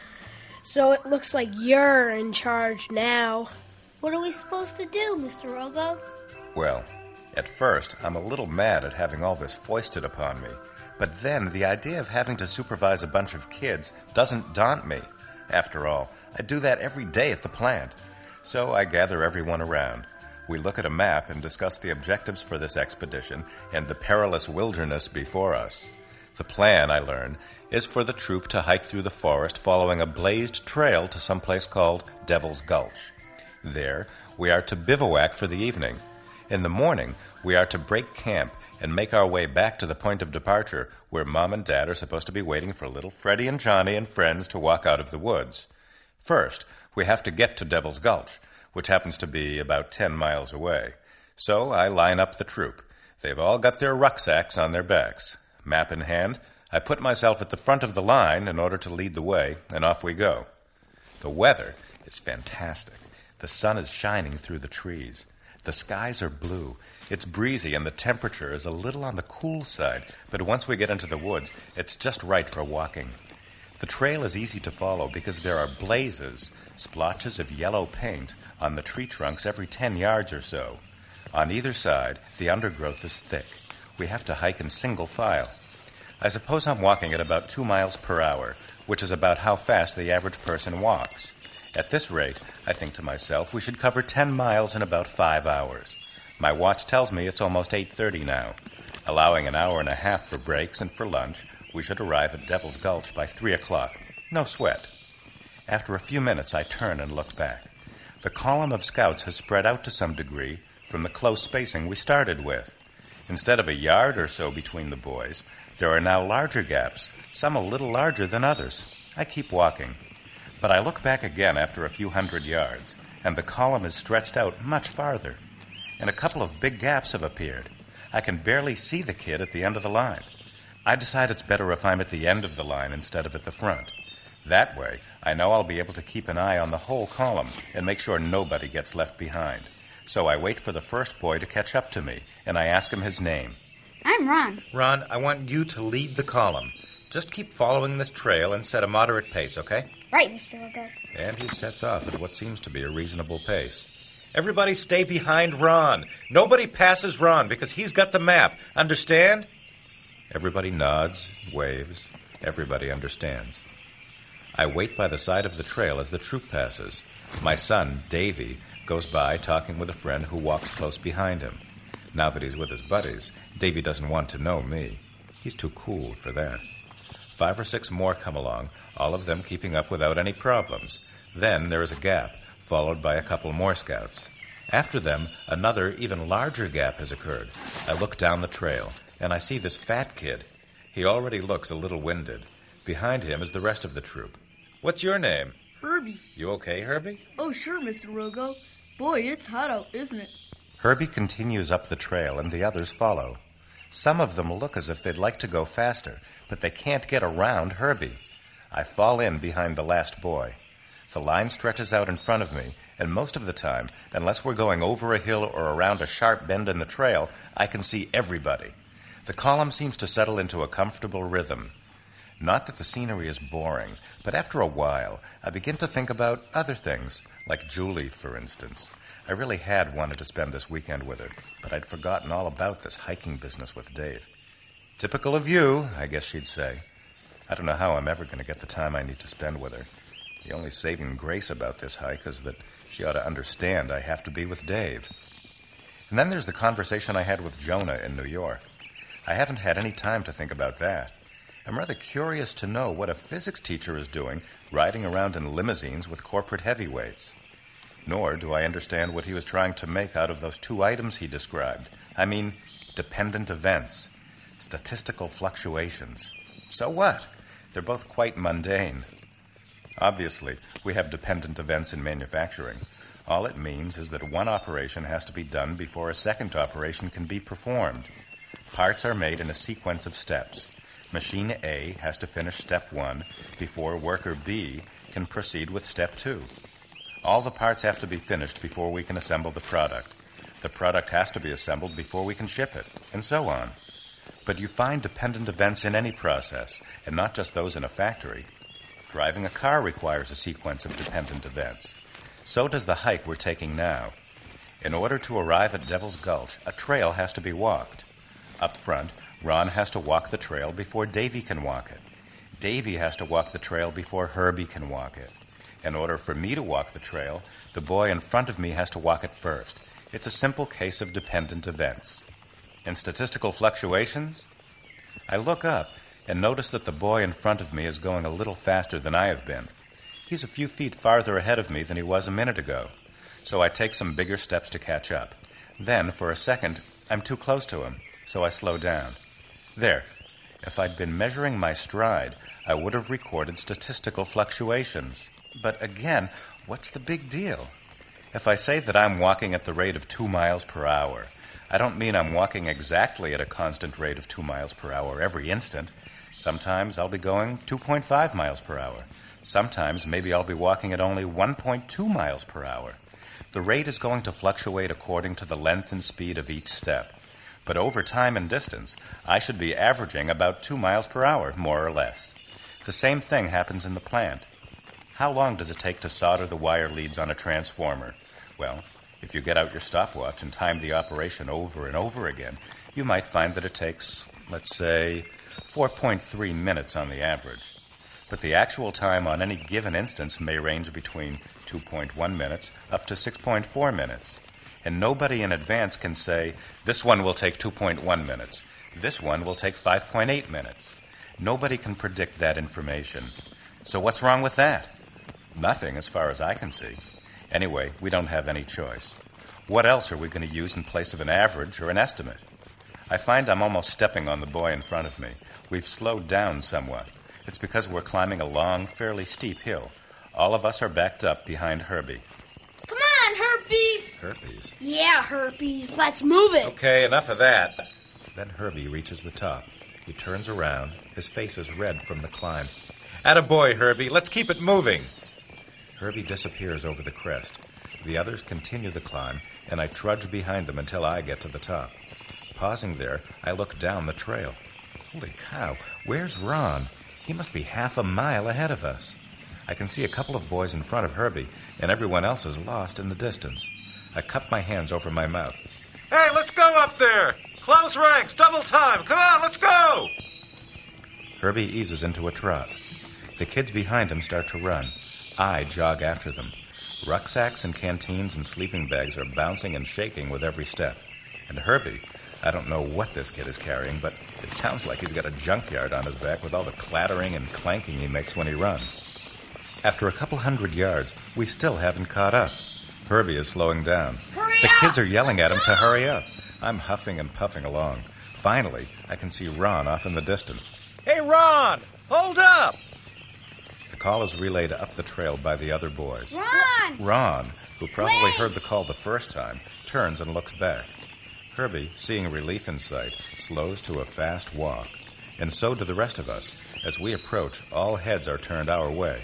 So it looks like you're in charge now. What are we supposed to do, Mr. Rogo? Well, at first, I'm a little mad at having all this foisted upon me. But then the idea of having to supervise a bunch of kids doesn't daunt me. After all, I do that every day at the plant. So I gather everyone around. We look at a map and discuss the objectives for this expedition and the perilous wilderness before us. The plan, I learn, is for the troop to hike through the forest following a blazed trail to some place called Devil's Gulch. There, we are to bivouac for the evening. In the morning, we are to break camp and make our way back to the point of departure where Mom and Dad are supposed to be waiting for little Freddie and Johnny and friends to walk out of the woods. First, we have to get to Devil's Gulch, which happens to be about 10 miles away. So I line up the troop. They've all got their rucksacks on their backs. Map in hand, I put myself at the front of the line in order to lead the way, and off we go. The weather is fantastic. The sun is shining through the trees. The skies are blue. It's breezy, and the temperature is a little on the cool side, but once we get into the woods, it's just right for walking. The trail is easy to follow because there are blazes, splotches of yellow paint, on the tree trunks every 10 yards or so. On either side, the undergrowth is thick. We have to hike in single file. I suppose I'm walking at about 2 miles per hour, which is about how fast the average person walks. At this rate, I think to myself, we should cover 10 miles in about 5 hours. My watch tells me it's almost 8:30 now. Allowing an hour and a half for breaks and for lunch, we should arrive at Devil's Gulch by 3 o'clock. No sweat. After a few minutes, I turn and look back. The column of scouts has spread out to some degree from the close spacing we started with. Instead of a yard or so between the boys, there are now larger gaps, some a little larger than others. I keep walking. But I look back again after a few hundred yards, and the column is stretched out much farther. And a couple of big gaps have appeared. I can barely see the kid at the end of the line. I decide it's better if I'm at the end of the line instead of at the front. That way, I know I'll be able to keep an eye on the whole column and make sure nobody gets left behind. So I wait for the first boy to catch up to me, and I ask him his name. I'm Ron. Ron, I want you to lead the column. Just keep following this trail and set a moderate pace, okay? Right, Mr. Rogo. And he sets off at what seems to be a reasonable pace. Everybody stay behind Ron. Nobody passes Ron because he's got the map. Understand? Everybody nods, waves. Everybody understands. I wait by the side of the trail as the troop passes. My son, Davy, goes by talking with a friend who walks close behind him. Now that he's with his buddies, Davy doesn't want to know me. He's too cool for that. 5 or 6 more come along, all of them keeping up without any problems. Then there is a gap, followed by a couple more scouts. After them, another, even larger gap has occurred. I look down the trail, and I see this fat kid. He already looks a little winded. Behind him is the rest of the troop. What's your name? Herbie. You okay, Herbie? Oh, sure, Mr. Rogo. Boy, it's hot out, isn't it? Herbie continues up the trail, and the others follow. Some of them look as if they'd like to go faster, but they can't get around Herbie. I fall in behind the last boy. The line stretches out in front of me, and most of the time, unless we're going over a hill or around a sharp bend in the trail, I can see everybody. The column seems to settle into a comfortable rhythm. Not that the scenery is boring, but after a while, I begin to think about other things, like Julie, for instance. I really had wanted to spend this weekend with her, but I'd forgotten all about this hiking business with Dave. Typical of you, I guess she'd say. I don't know how I'm ever going to get the time I need to spend with her. The only saving grace about this hike is that she ought to understand I have to be with Dave. And then there's the conversation I had with Jonah in New York. I haven't had any time to think about that. I'm rather curious to know what a physics teacher is doing riding around in limousines with corporate heavyweights. Nor do I understand what he was trying to make out of those 2 items he described. I mean, dependent events, statistical fluctuations. So what? They're both quite mundane. Obviously, we have dependent events in manufacturing. All it means is that one operation has to be done before a second operation can be performed. Parts are made in a sequence of steps. Machine A has to finish step 1 before worker B can proceed with step 2. All the parts have to be finished before we can assemble the product. The product has to be assembled before we can ship it, and so on. But you find dependent events in any process, and not just those in a factory. Driving a car requires a sequence of dependent events. So does the hike we're taking now. In order to arrive at Devil's Gulch, a trail has to be walked. Up front, Ron has to walk the trail before Davy can walk it. Davy has to walk the trail before Herbie can walk it. In order for me to walk the trail, the boy in front of me has to walk it first. It's a simple case of dependent events. In statistical fluctuations, I look up and notice that the boy in front of me is going a little faster than I have been. He's a few feet farther ahead of me than he was a minute ago, so I take some bigger steps to catch up. Then, for a second, I'm too close to him, so I slow down. There. If I'd been measuring my stride, I would have recorded statistical fluctuations. But again, what's the big deal? If I say that I'm walking at the rate of 2 miles per hour, I don't mean I'm walking exactly at a constant rate of 2 miles per hour every instant. Sometimes I'll be going 2.5 miles per hour. Sometimes maybe I'll be walking at only 1.2 miles per hour. The rate is going to fluctuate according to the length and speed of each step. But over time and distance, I should be averaging about 2 miles per hour, more or less. The same thing happens in the plant. How long does it take to solder the wire leads on a transformer? Well, if you get out your stopwatch and time the operation over and over again, you might find that it takes, let's say, 4.3 minutes on the average. But the actual time on any given instance may range between 2.1 minutes up to 6.4 minutes. And nobody in advance can say, this one will take 2.1 minutes. This one will take 5.8 minutes. Nobody can predict that information. So what's wrong with that? Nothing, as far as I can see. Anyway, we don't have any choice. What else are we going to use in place of an average or an estimate? I find I'm almost stepping on the boy in front of me. We've slowed down somewhat. It's because we're climbing a long, fairly steep hill. All of us are backed up behind Herbie. Come on, Herpes! Herpes? Yeah, Herpes. Let's move it. Okay, enough of that. Then Herbie reaches the top. He turns around. His face is red from the climb. Attaboy, Herbie. Let's keep it moving. Herbie disappears over the crest. The others continue the climb, and I trudge behind them until I get to the top. Pausing there, I look down the trail. Holy cow, where's Ron? He must be half a mile ahead of us. I can see a couple of boys in front of Herbie, and everyone else is lost in the distance. I cup my hands over my mouth. Hey, let's go up there! Close ranks, double time! Come on, let's go! Herbie eases into a trot. The kids behind him start to run. I jog after them. Rucksacks and canteens and sleeping bags are bouncing and shaking with every step. And Herbie, I don't know what this kid is carrying, but it sounds like he's got a junkyard on his back with all the clattering and clanking he makes when he runs. After a couple 100 yards, we still haven't caught up. Herbie is slowing down. The kids are yelling at him to hurry up. I'm huffing and puffing along. Finally, I can see Ron off in the distance. Hey, Ron! Hold up! The call is relayed up the trail by the other boys. Ron! Ron, who probably heard the call the first time, turns and looks back. Herbie, seeing relief in sight, slows to a fast walk. And so do the rest of us. As we approach, all heads are turned our way.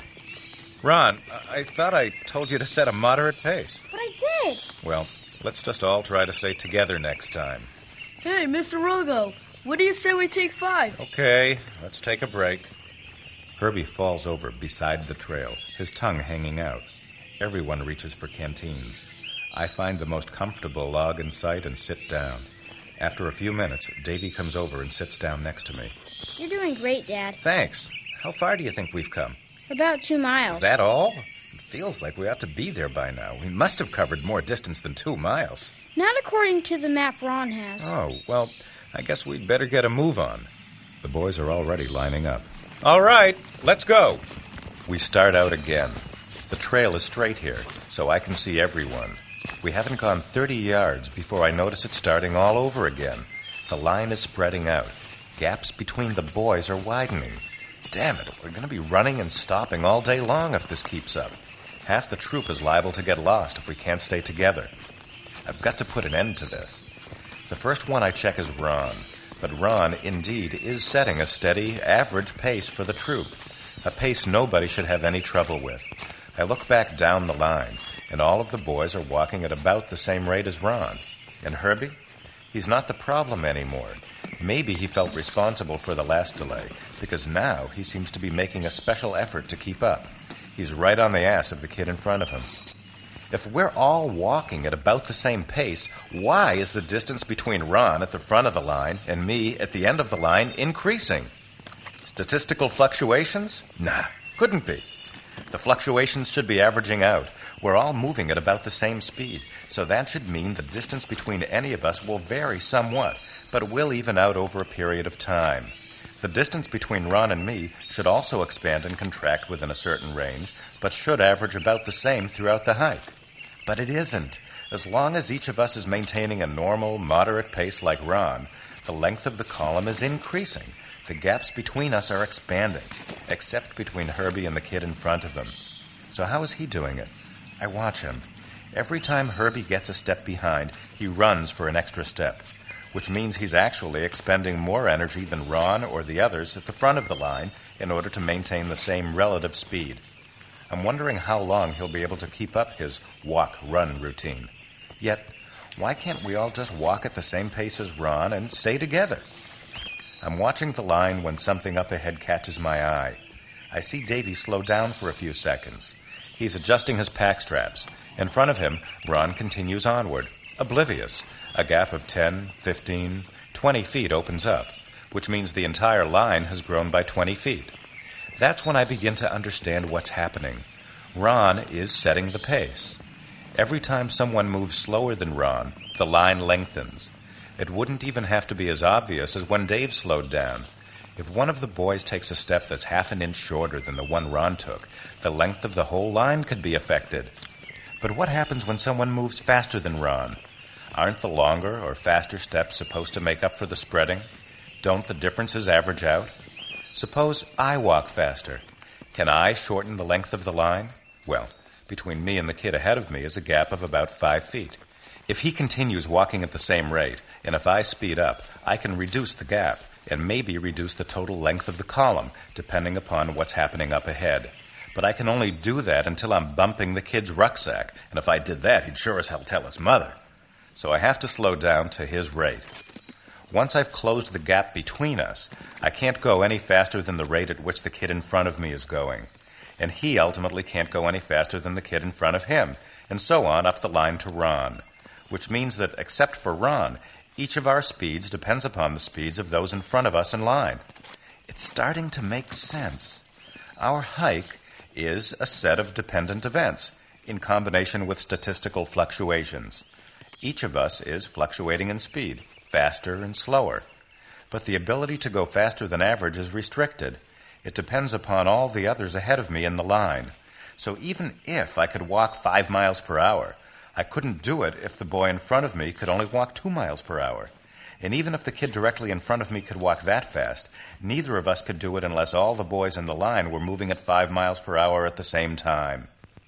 Ron, I thought I told you to set a moderate pace. But I did. Well, let's just all try to stay together next time. Hey, Mr. Rogo, what do you say we take 5? Okay, let's take a break. Herbie falls over beside the trail, his tongue hanging out. Everyone reaches for canteens. I find the most comfortable log in sight and sit down. After a few minutes, Davy comes over and sits down next to me. You're doing great, Dad. Thanks. How far do you think we've come? About 2 miles. Is that all? It feels like we ought to be there by now. We must have covered more distance than 2 miles. Not according to the map Ron has. Oh, well, I guess we'd better get a move on. The boys are already lining up. All right, let's go. We start out again. The trail is straight here, so I can see everyone. We haven't gone 30 yards before I notice it starting all over again. The line is spreading out. Gaps between the boys are widening. Damn it, we're going to be running and stopping all day long if this keeps up. Half the troop is liable to get lost if we can't stay together. I've got to put an end to this. The first one I check is Ron. But Ron, indeed, is setting a steady, average pace for the troop. A pace nobody should have any trouble with. I look back down the line, and all of the boys are walking at about the same rate as Ron. And Herbie? He's not the problem anymore. Maybe he felt responsible for the last delay, because now he seems to be making a special effort to keep up. He's right on the ass of the kid in front of him. If we're all walking at about the same pace, why is the distance between Ron at the front of the line and me at the end of the line increasing? Statistical fluctuations? Nah, couldn't be. The fluctuations should be averaging out. We're all moving at about the same speed, so that should mean the distance between any of us will vary somewhat, but will even out over a period of time. The distance between Ron and me should also expand and contract within a certain range, but should average about the same throughout the hike. But it isn't. As long as each of us is maintaining a normal, moderate pace like Ron, the length of the column is increasing. The gaps between us are expanding, except between Herbie and the kid in front of him. So how is he doing it? I watch him. Every time Herbie gets a step behind, he runs for an extra step, which means he's actually expending more energy than Ron or the others at the front of the line in order to maintain the same relative speed. I'm wondering how long he'll be able to keep up his walk-run routine. Yet, why can't we all just walk at the same pace as Ron and stay together? I'm watching the line when something up ahead catches my eye. I see Davy slow down for a few seconds. He's adjusting his pack straps. In front of him, Ron continues onward, oblivious. A gap of 10, 15, 20 feet opens up, which means the entire line has grown by 20 feet. That's when I begin to understand what's happening. Ron is setting the pace. Every time someone moves slower than Ron, the line lengthens. It wouldn't even have to be as obvious as when Dave slowed down. If one of the boys takes a step that's half an inch shorter than the one Ron took, the length of the whole line could be affected. But what happens when someone moves faster than Ron? Aren't the longer or faster steps supposed to make up for the spreading? Don't the differences average out? Suppose I walk faster. Can I shorten the length of the line? Well, between me and the kid ahead of me is a gap of about 5 feet. If he continues walking at the same rate, and if I speed up, I can reduce the gap and maybe reduce the total length of the column, depending upon what's happening up ahead. But I can only do that until I'm bumping the kid's rucksack, and if I did that, he'd sure as hell tell his mother. So I have to slow down to his rate. Once I've closed the gap between us, I can't go any faster than the rate at which the kid in front of me is going. And he ultimately can't go any faster than the kid in front of him, and so on up the line to Ron. Which means that, except for Ron, each of our speeds depends upon the speeds of those in front of us in line. It's starting to make sense. Our hike is a set of dependent events in combination with statistical fluctuations. Each of us is fluctuating in speed. faster and slower. But the ability to go faster than average is restricted. It depends upon all the others ahead of me in the line. So even if I could walk 5 miles per hour, I couldn't do it if the boy in front of me could only walk 2 miles per hour. And even if the kid directly in front of me could walk that fast, neither of us could do it unless all the boys in the line were moving at 5 miles per hour at the same time.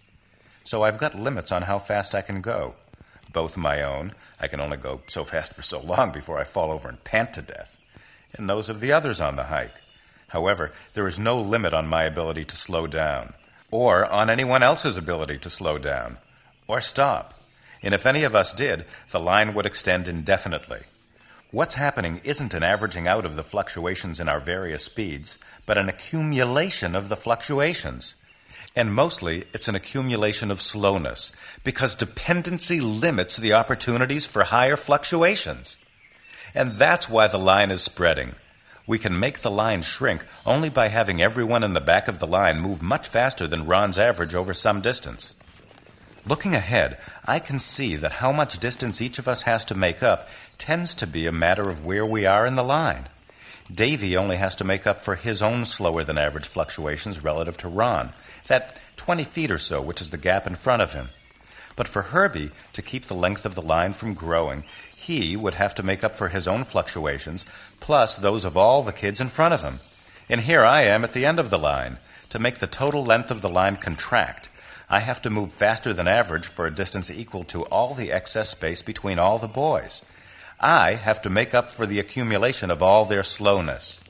So I've got limits on how fast I can go. Both my own, I can only go so fast for so long before I fall over and pant to death, and those of the others on the hike. However, there is no limit on my ability to slow down, or on anyone else's ability to slow down, or stop. And if any of us did, the line would extend indefinitely. What's happening isn't an averaging out of the fluctuations in our various speeds, but an accumulation of the fluctuations. And mostly, it's an accumulation of slowness, because dependency limits the opportunities for higher fluctuations. And that's why the line is spreading. We can make the line shrink only by having everyone in the back of the line move much faster than Ron's average over some distance. Looking ahead, I can see that how much distance each of us has to make up tends to be a matter of where we are in the line. Davy only has to make up for his own slower-than-average fluctuations relative to Ron, that 20 feet or so, which is the gap in front of him. But for Herbie to keep the length of the line from growing, he would have to make up for his own fluctuations, plus those of all the kids in front of him. And here I am at the end of the line. To make the total length of the line contract, I have to move faster than average for a distance equal to all the excess space between all the boys. I have to make up for the accumulation of all their slowness.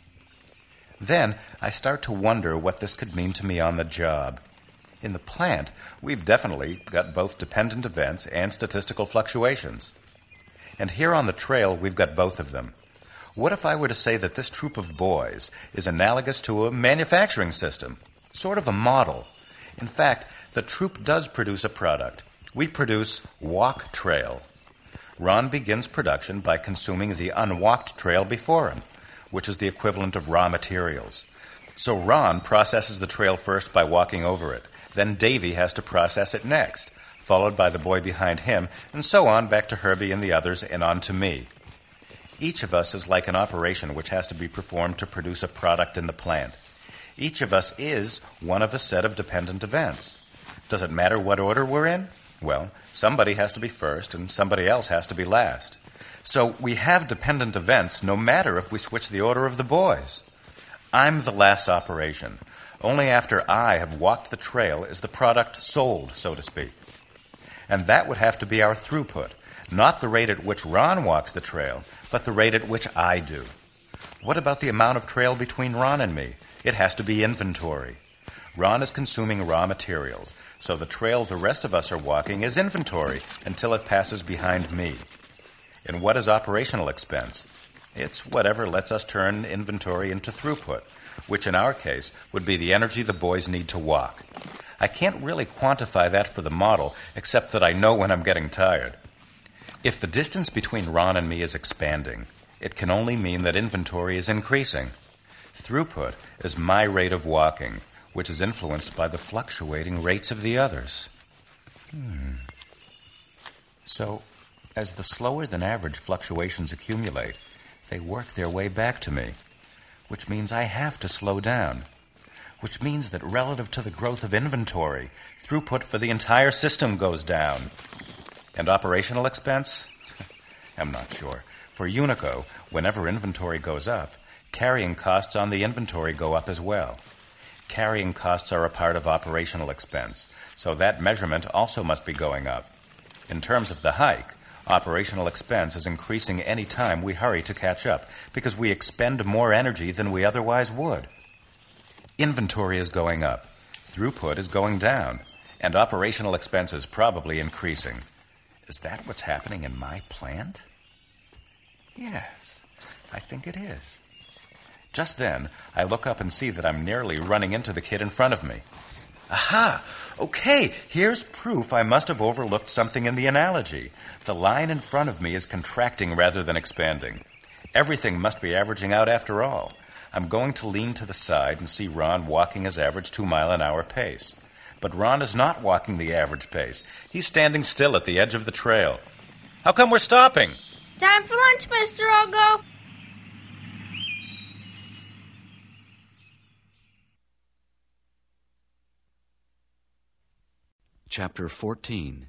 Then I start to wonder what this could mean to me on the job. In the plant, we've definitely got both dependent events and statistical fluctuations. And here on the trail, we've got both of them. What if I were to say that this troop of boys is analogous to a manufacturing system, sort of a model? In fact, the troop does produce a product. We produce walk trail. Ron begins production by consuming the unwalked trail before him, which is the equivalent of raw materials. So Ron processes the trail first by walking over it. Then Davy has to process it next, followed by the boy behind him, and so on back to Herbie and the others and on to me. Each of us is like an operation which has to be performed to produce a product in the plant. Each of us is one of a set of dependent events. Does it matter what order we're in? Well, somebody has to be first and somebody else has to be last. So we have dependent events no matter if we switch the order of the boys. I'm the last operation. Only after I have walked the trail is the product sold, so to speak. And that would have to be our throughput, not the rate at which Ron walks the trail, but the rate at which I do. What about the amount of trail between Ron and me? It has to be inventory. Ron is consuming raw materials, so the trail the rest of us are walking is inventory until it passes behind me. And what is operational expense? It's whatever lets us turn inventory into throughput, which in our case would be the energy the boys need to walk. I can't really quantify that for the model, except that I know when I'm getting tired. If the distance between Ron and me is expanding, it can only mean that inventory is increasing. Throughput is my rate of walking, which is influenced by the fluctuating rates of the others. So, as the slower-than-average fluctuations accumulate, they work their way back to me, which means I have to slow down, which means that relative to the growth of inventory, throughput for the entire system goes down. And operational expense? I'm not sure. For Unico, whenever inventory goes up, carrying costs on the inventory go up as well. Carrying costs are a part of operational expense, so that measurement also must be going up. In terms of the hike, operational expense is increasing any time we hurry to catch up because we expend more energy than we otherwise would. Inventory is going up, throughput is going down, and operational expense is probably increasing. Is that what's happening in my plant? Yes, I think it is. Just then, I look up and see that I'm nearly running into the kid in front of me. Aha! Okay, here's proof I must have overlooked something in the analogy. The line in front of me is contracting rather than expanding. Everything must be averaging out after all. I'm going to lean to the side and see Ron walking his average 2-mile-an-hour pace. But Ron is not walking the average pace. He's standing still at the edge of the trail. How come we're stopping? Time for lunch, Mr. Ogo. Chapter 14.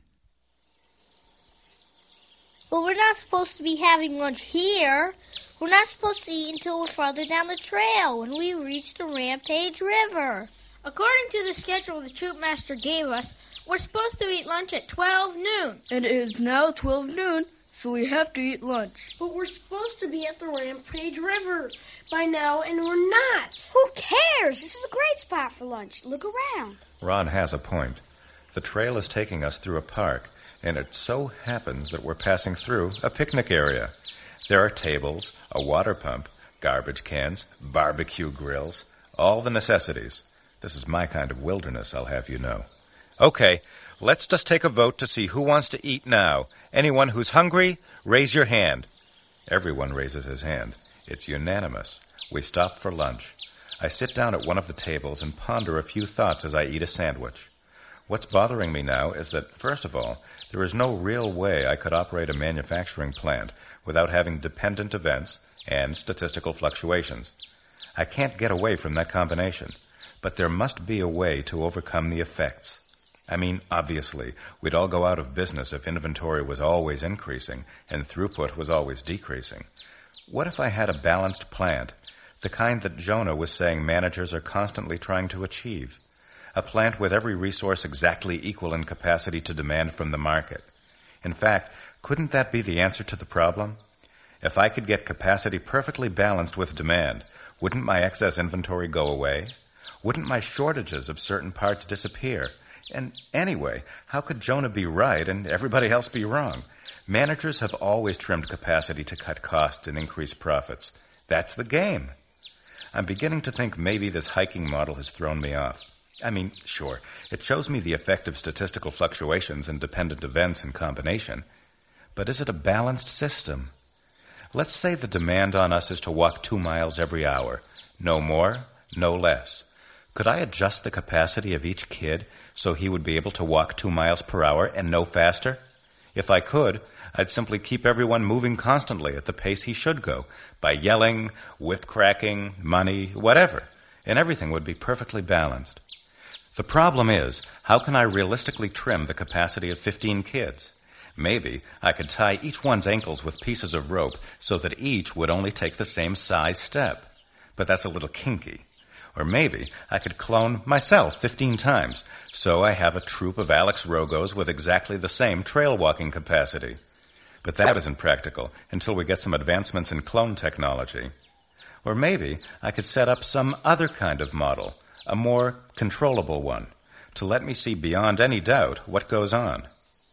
Well, we're not supposed to be having lunch here. We're not supposed to eat until we're farther down the trail when we reach the Rampage River. According to the schedule the troop master gave us, we're supposed to eat lunch at 12 noon. And it is now 12 noon, so we have to eat lunch. But we're supposed to be at the Rampage River by now, and we're not. Who cares? This is a great spot for lunch. Look around. Ron has a point. The trail is taking us through a park, and it so happens that we're passing through a picnic area. There are tables, a water pump, garbage cans, barbecue grills, all the necessities. This is my kind of wilderness, I'll have you know. Okay, let's just take a vote to see who wants to eat now. Anyone who's hungry, raise your hand. Everyone raises his hand. It's unanimous. We stop for lunch. I sit down at one of the tables and ponder a few thoughts as I eat a sandwich. What's bothering me now is that, first of all, there is no real way I could operate a manufacturing plant without having dependent events and statistical fluctuations. I can't get away from that combination, but there must be a way to overcome the effects. I mean, obviously, we'd all go out of business if inventory was always increasing and throughput was always decreasing. What if I had a balanced plant, the kind that Jonah was saying managers are constantly trying to achieve? A plant with every resource exactly equal in capacity to demand from the market. In fact, couldn't that be the answer to the problem? If I could get capacity perfectly balanced with demand, wouldn't my excess inventory go away? Wouldn't my shortages of certain parts disappear? And anyway, how could Jonah be right and everybody else be wrong? Managers have always trimmed capacity to cut costs and increase profits. That's the game. I'm beginning to think maybe this hiking model has thrown me off. I mean, sure, it shows me the effect of statistical fluctuations and dependent events in combination. But is it a balanced system? Let's say the demand on us is to walk 2 miles every hour. No more, no less. Could I adjust the capacity of each kid so he would be able to walk 2 miles per hour and no faster? If I could, I'd simply keep everyone moving constantly at the pace he should go, by yelling, whip cracking, money, whatever, and everything would be perfectly balanced. The problem is, how can I realistically trim the capacity of 15 kids? Maybe I could tie each one's ankles with pieces of rope so that each would only take the same size step. But that's a little kinky. Or maybe I could clone myself 15 times, so I have a troop of Alex Rogos with exactly the same trail walking capacity. But that isn't practical until we get some advancements in clone technology. Or maybe I could set up some other kind of model, a more controllable one, to let me see beyond any doubt what goes on.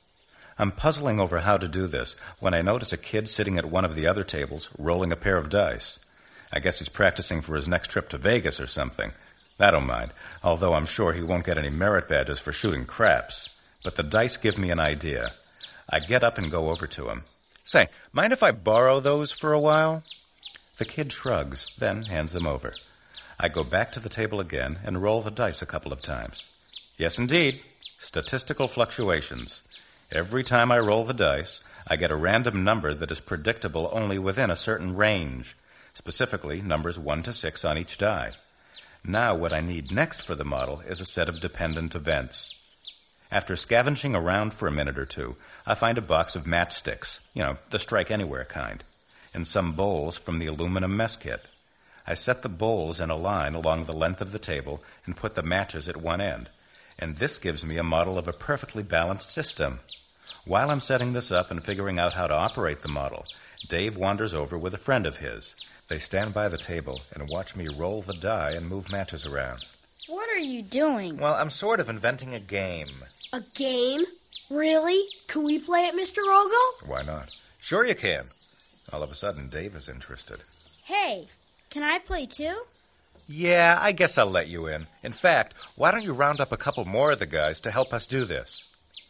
I'm puzzling over how to do this when I notice a kid sitting at one of the other tables rolling a pair of dice. I guess he's practicing for his next trip to Vegas or something. I don't mind, although I'm sure he won't get any merit badges for shooting craps. But the dice give me an idea. I get up and go over to him. Say, mind if I borrow those for a while? The kid shrugs, then hands them over. I go back to the table again and roll the dice a couple of times. Yes, indeed. Statistical fluctuations. Every time I roll the dice, I get a random number that is predictable only within a certain range, specifically numbers 1 to 6 on each die. Now what I need next for the model is a set of dependent events. After scavenging around for a minute or two, I find a box of matchsticks, the strike anywhere kind, and some bowls from the aluminum mess kit. I set the bowls in a line along the length of the table and put the matches at one end, and this gives me a model of a perfectly balanced system. While I'm setting this up and figuring out how to operate the model, Dave wanders over with a friend of his. They stand by the table and watch me roll the die and move matches around. What are you doing? Well, I'm sort of inventing a game. A game? Really? Can we play it, Mr. Ogo? Why not? Sure you can. All of a sudden, Dave is interested. Hey, can I play too? Yeah, I guess I'll let you in. In fact, why don't you round up a couple more of the guys to help us do this?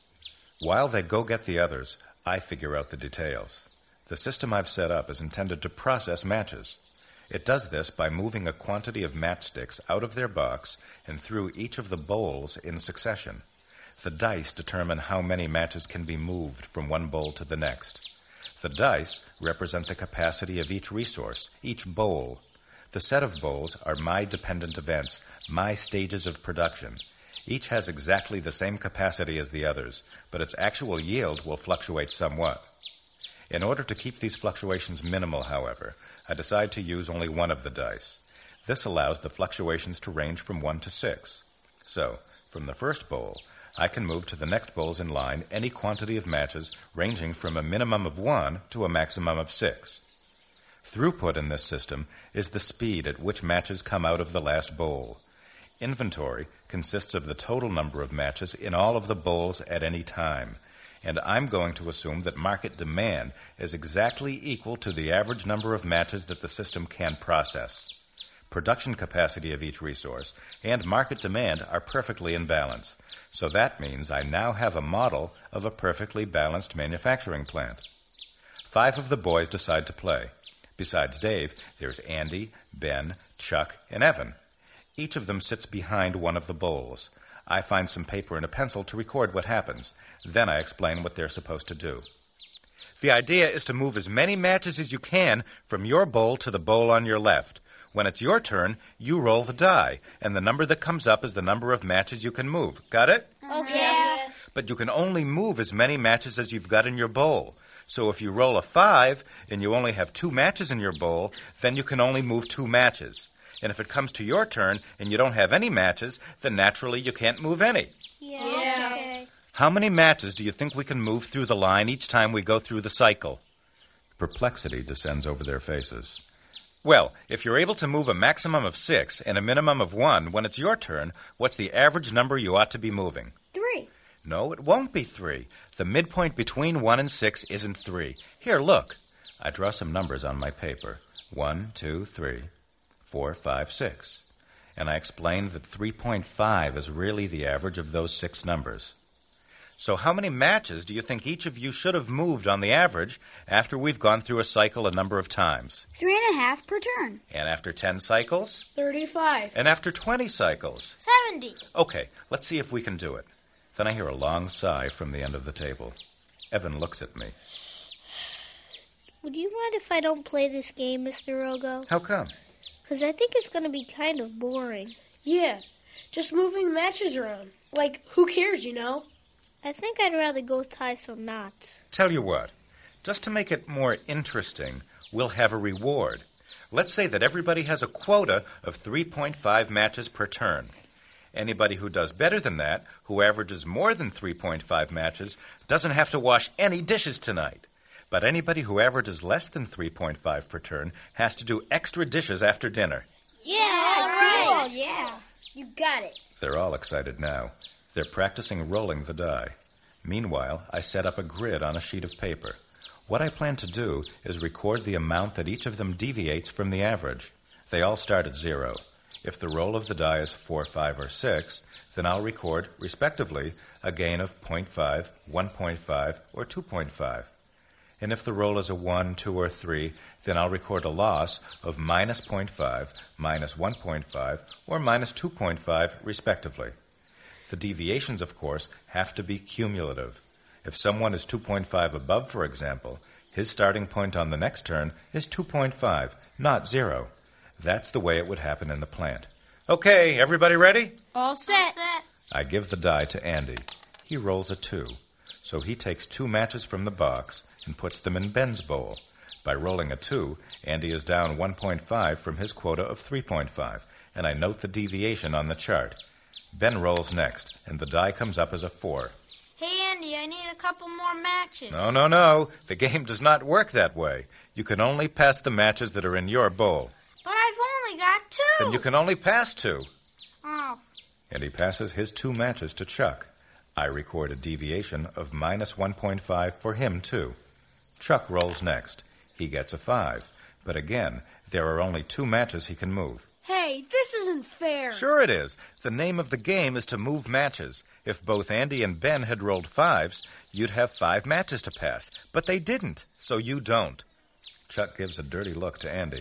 While they go get the others, I figure out the details. The system I've set up is intended to process matches. It does this by moving a quantity of matchsticks out of their box and through each of the bowls in succession. The dice determine how many matches can be moved from one bowl to the next. The dice represent the capacity of each resource, each bowl. The set of bowls are my dependent events, my stages of production. Each has exactly the same capacity as the others, but its actual yield will fluctuate somewhat. In order to keep these fluctuations minimal, however, I decide to use only one of the dice. This allows the fluctuations to range from 1 to 6. So, from the first bowl, I can move to the next bowls in line any quantity of matches ranging from a minimum of 1 to a maximum of 6. Throughput in this system is the speed at which matches come out of the last bowl. Inventory consists of the total number of matches in all of the bowls at any time, and I'm going to assume that market demand is exactly equal to the average number of matches that the system can process. Production capacity of each resource and market demand are perfectly in balance, so that means I now have a model of a perfectly balanced manufacturing plant. 5 of the boys decide to play. Besides Dave, there's Andy, Ben, Chuck, and Evan. Each of them sits behind one of the bowls. I find some paper and a pencil to record what happens. Then I explain what they're supposed to do. The idea is to move as many matches as you can from your bowl to the bowl on your left. When it's your turn, you roll the die, and the number that comes up is the number of matches you can move. Got it? Okay. But you can only move as many matches as you've got in your bowl. So if you roll a 5 and you only have 2 matches in your bowl, then you can only move 2 matches. And if it comes to your turn and you don't have any matches, then naturally you can't move any. Yeah. Okay. How many matches do you think we can move through the line each time we go through the cycle? Perplexity descends over their faces. Well, if you're able to move a maximum of 6 and a minimum of 1 when it's your turn, what's the average number you ought to be moving? 3. No, it won't be 3. The midpoint between 1 and 6 isn't 3. Here, look. I draw some numbers on my paper. 1, 2, 3, 4, 5, 6. And I explained that 3.5 is really the average of those 6 numbers. So how many matches do you think each of you should have moved on the average after we've gone through a cycle a number of times? 3.5 per turn. And after 10 cycles? 35. And after 20 cycles? 70. Okay, let's see if we can do it. Then I hear a long sigh from the end of the table. Evan looks at me. Would you mind if I don't play this game, Mr. Rogo? How come? Because I think it's going to be kind of boring. Yeah, just moving matches around. Like, who cares, you know? I think I'd rather go tie some knots. Tell you what, just to make it more interesting, we'll have a reward. Let's say that everybody has a quota of 3.5 matches per turn. Anybody who does better than that, who averages more than 3.5 matches, doesn't have to wash any dishes tonight. But anybody who averages less than 3.5 per turn has to do extra dishes after dinner. Yeah, all right. Oh, yeah. You got it. They're all excited now. They're practicing rolling the die. Meanwhile, I set up a grid on a sheet of paper. What I plan to do is record the amount that each of them deviates from the average. They all start at 0. If the roll of the die is 4, 5, or 6, then I'll record, respectively, a gain of 0.5, 1.5, or 2.5. And if the roll is a 1, 2, or 3, then I'll record a loss of minus 0.5, minus 1.5, or minus 2.5, respectively. The deviations, of course, have to be cumulative. If someone is 2.5 above, for example, his starting point on the next turn is 2.5, not 0. That's the way it would happen in the plant. Okay, everybody ready? All set. I give the die to Andy. He rolls a 2. So he takes 2 matches from the box and puts them in Ben's bowl. By rolling a 2, Andy is down 1.5 from his quota of 3.5, and I note the deviation on the chart. Ben rolls next, and the die comes up as a 4. Hey, Andy, I need a couple more matches. No. The game does not work that way. You can only pass the matches that are in your bowl. But I've only got 2. Then you can only pass 2. Oh. And he passes his 2 matches to Chuck. I record a deviation of minus 1.5 for him, too. Chuck rolls next. He gets a 5. But again, there are only 2 matches he can move. Hey, this isn't fair. Sure it is. The name of the game is to move matches. If both Andy and Ben had rolled 5s, you'd have 5 matches to pass. But they didn't, so you don't. Chuck gives a dirty look to Andy.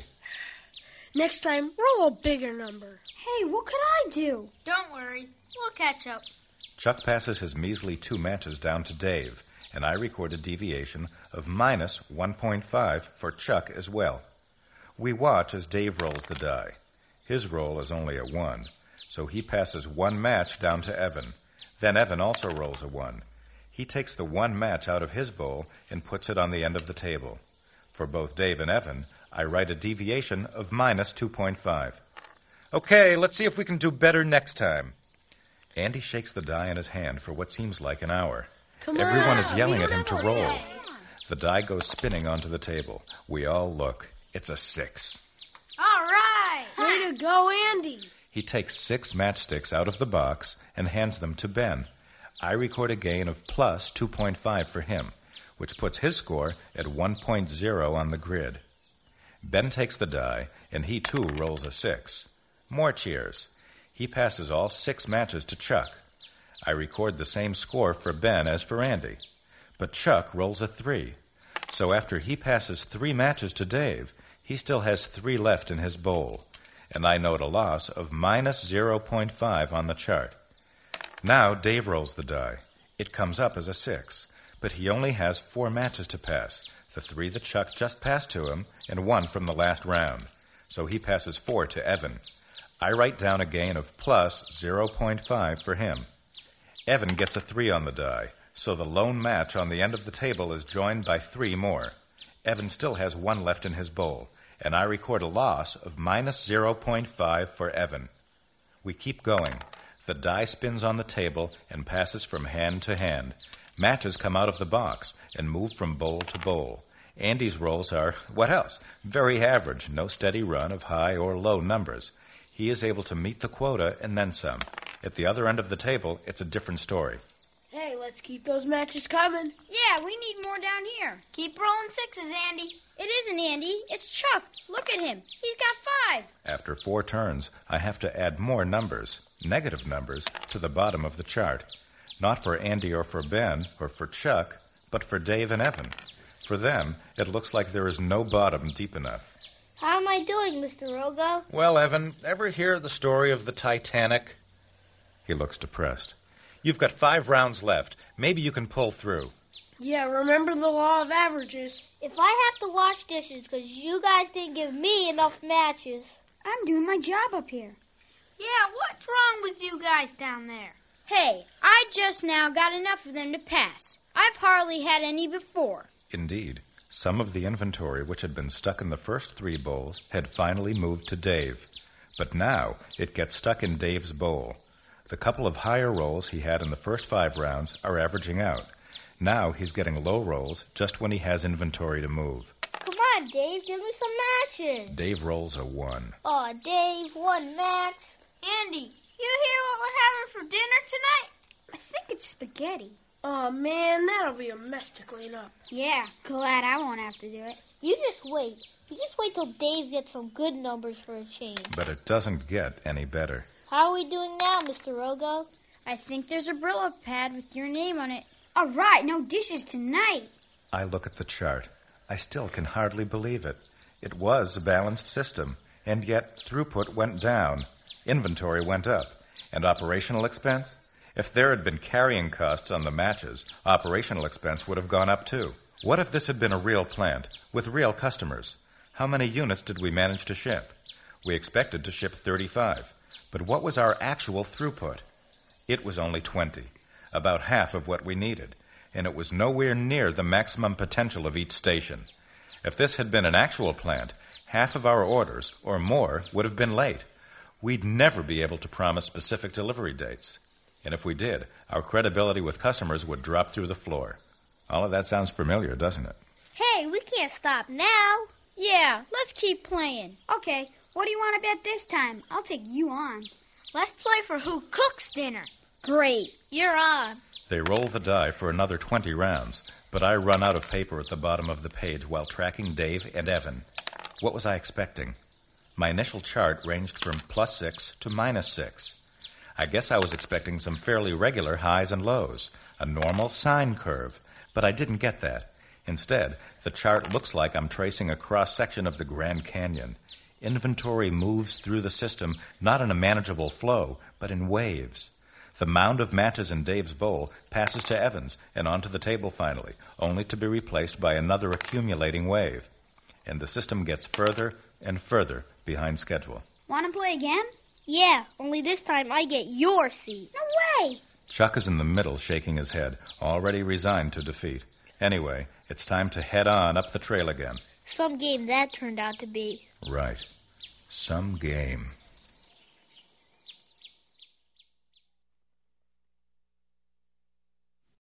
Next time, roll a bigger number. Hey, what could I do? Don't worry. We'll catch up. Chuck passes his measly 2 matches down to Dave, and I record a deviation of minus 1.5 for Chuck as well. We watch as Dave rolls the die. His roll is only a 1, so he passes 1 match down to Evan. Then Evan also rolls a 1. He takes the 1 match out of his bowl and puts it on the end of the table. For both Dave and Evan, I write a deviation of minus 2.5. Okay, let's see if we can do better next time. Andy shakes the die in his hand for what seems like an hour. Everyone is yelling at him to roll. The die goes spinning onto the table. We all look. It's a 6. All right. Way to go, Andy. He takes 6 matchsticks out of the box and hands them to Ben. I record a gain of plus 2.5 for him, which puts his score at 1.0 on the grid. Ben takes the die, and he too rolls a 6. More cheers. He passes all 6 matches to Chuck. I record the same score for Ben as for Andy. But Chuck rolls a 3. So after he passes 3 matches to Dave, he still has 3 left in his bowl. And I note a loss of minus 0.5 on the chart. Now Dave rolls the die. It comes up as a 6, but he only has 4 matches to pass, the 3 that Chuck just passed to him and 1 from the last round. So he passes 4 to Evan. I write down a gain of plus 0.5 for him. Evan gets a 3 on the die, so the lone match on the end of the table is joined by 3 more. Evan still has 1 left in his bowl, and I record a loss of minus 0.5 for Evan. We keep going. The die spins on the table and passes from hand to hand. Matches come out of the box and move from bowl to bowl. Andy's rolls are, what else? Very average, no steady run of high or low numbers. He is able to meet the quota and then some. At the other end of the table, it's a different story. Hey, let's keep those matches coming. Yeah, we need more down here. Keep rolling 6s, Andy. It isn't Andy, it's Chuck. Look at him. He's got 5. After 4 turns, I have to add more numbers, negative numbers, to the bottom of the chart. Not for Andy or for Ben or for Chuck, but for Dave and Evan. For them, it looks like there is no bottom deep enough. How am I doing, Mr. Rogo? Well, Evan, ever hear the story of the Titanic? He looks depressed. You've got 5 rounds left. Maybe you can pull through. Yeah, remember the law of averages. If I have to wash dishes because you guys didn't give me enough matches... I'm doing my job up here. Yeah, what's wrong with you guys down there? Hey, I just now got enough of them to pass. I've hardly had any before. Indeed. Some of the inventory which had been stuck in the first 3 bowls had finally moved to Dave. But now it gets stuck in Dave's bowl. The couple of higher rolls he had in the first 5 rounds are averaging out. Now he's getting low rolls just when he has inventory to move. Come on, Dave, give me some matches. Dave rolls a 1. Aw, Dave, 1 match. Andy, you hear what we're having for dinner tonight? I think it's spaghetti. Oh, man, that'll be a mess to clean up. Yeah, glad I won't have to do it. You just wait. You just wait till Dave gets some good numbers for a change. But it doesn't get any better. How are we doing now, Mr. Rogo? I think there's a Brillo pad with your name on it. All right, no dishes tonight. I look at the chart. I still can hardly believe it. It was a balanced system, and yet throughput went down, inventory went up, and operational expense? If there had been carrying costs on the matches, operational expense would have gone up too. What if this had been a real plant, with real customers? How many units did we manage to ship? We expected to ship 35, but what was our actual throughput? It was only 20, about half of what we needed, and it was nowhere near the maximum potential of each station. If this had been an actual plant, half of our orders, or more, would have been late. We'd never be able to promise specific delivery dates. And if we did, our credibility with customers would drop through the floor. All of that sounds familiar, doesn't it? Hey, we can't stop now. Yeah, let's keep playing. Okay, what do you want to bet this time? I'll take you on. Let's play for who cooks dinner. Great, you're on. They roll the die for another 20 rounds, but I run out of paper at the bottom of the page while tracking Dave and Evan. What was I expecting? My initial chart ranged from +6 to -6. I guess I was expecting some fairly regular highs and lows, a normal sine curve, but I didn't get that. Instead, the chart looks like I'm tracing a cross-section of the Grand Canyon. Inventory moves through the system not in a manageable flow, but in waves. The mound of matches in Dave's bowl passes to Evans and onto the table finally, only to be replaced by another accumulating wave. And the system gets further and further behind schedule. Want to play again? Yeah, only this time I get your seat. No way! Chuck is in the middle, shaking his head, already resigned to defeat. Anyway, it's time to head on up the trail again. Some game that turned out to be. Right. Some game.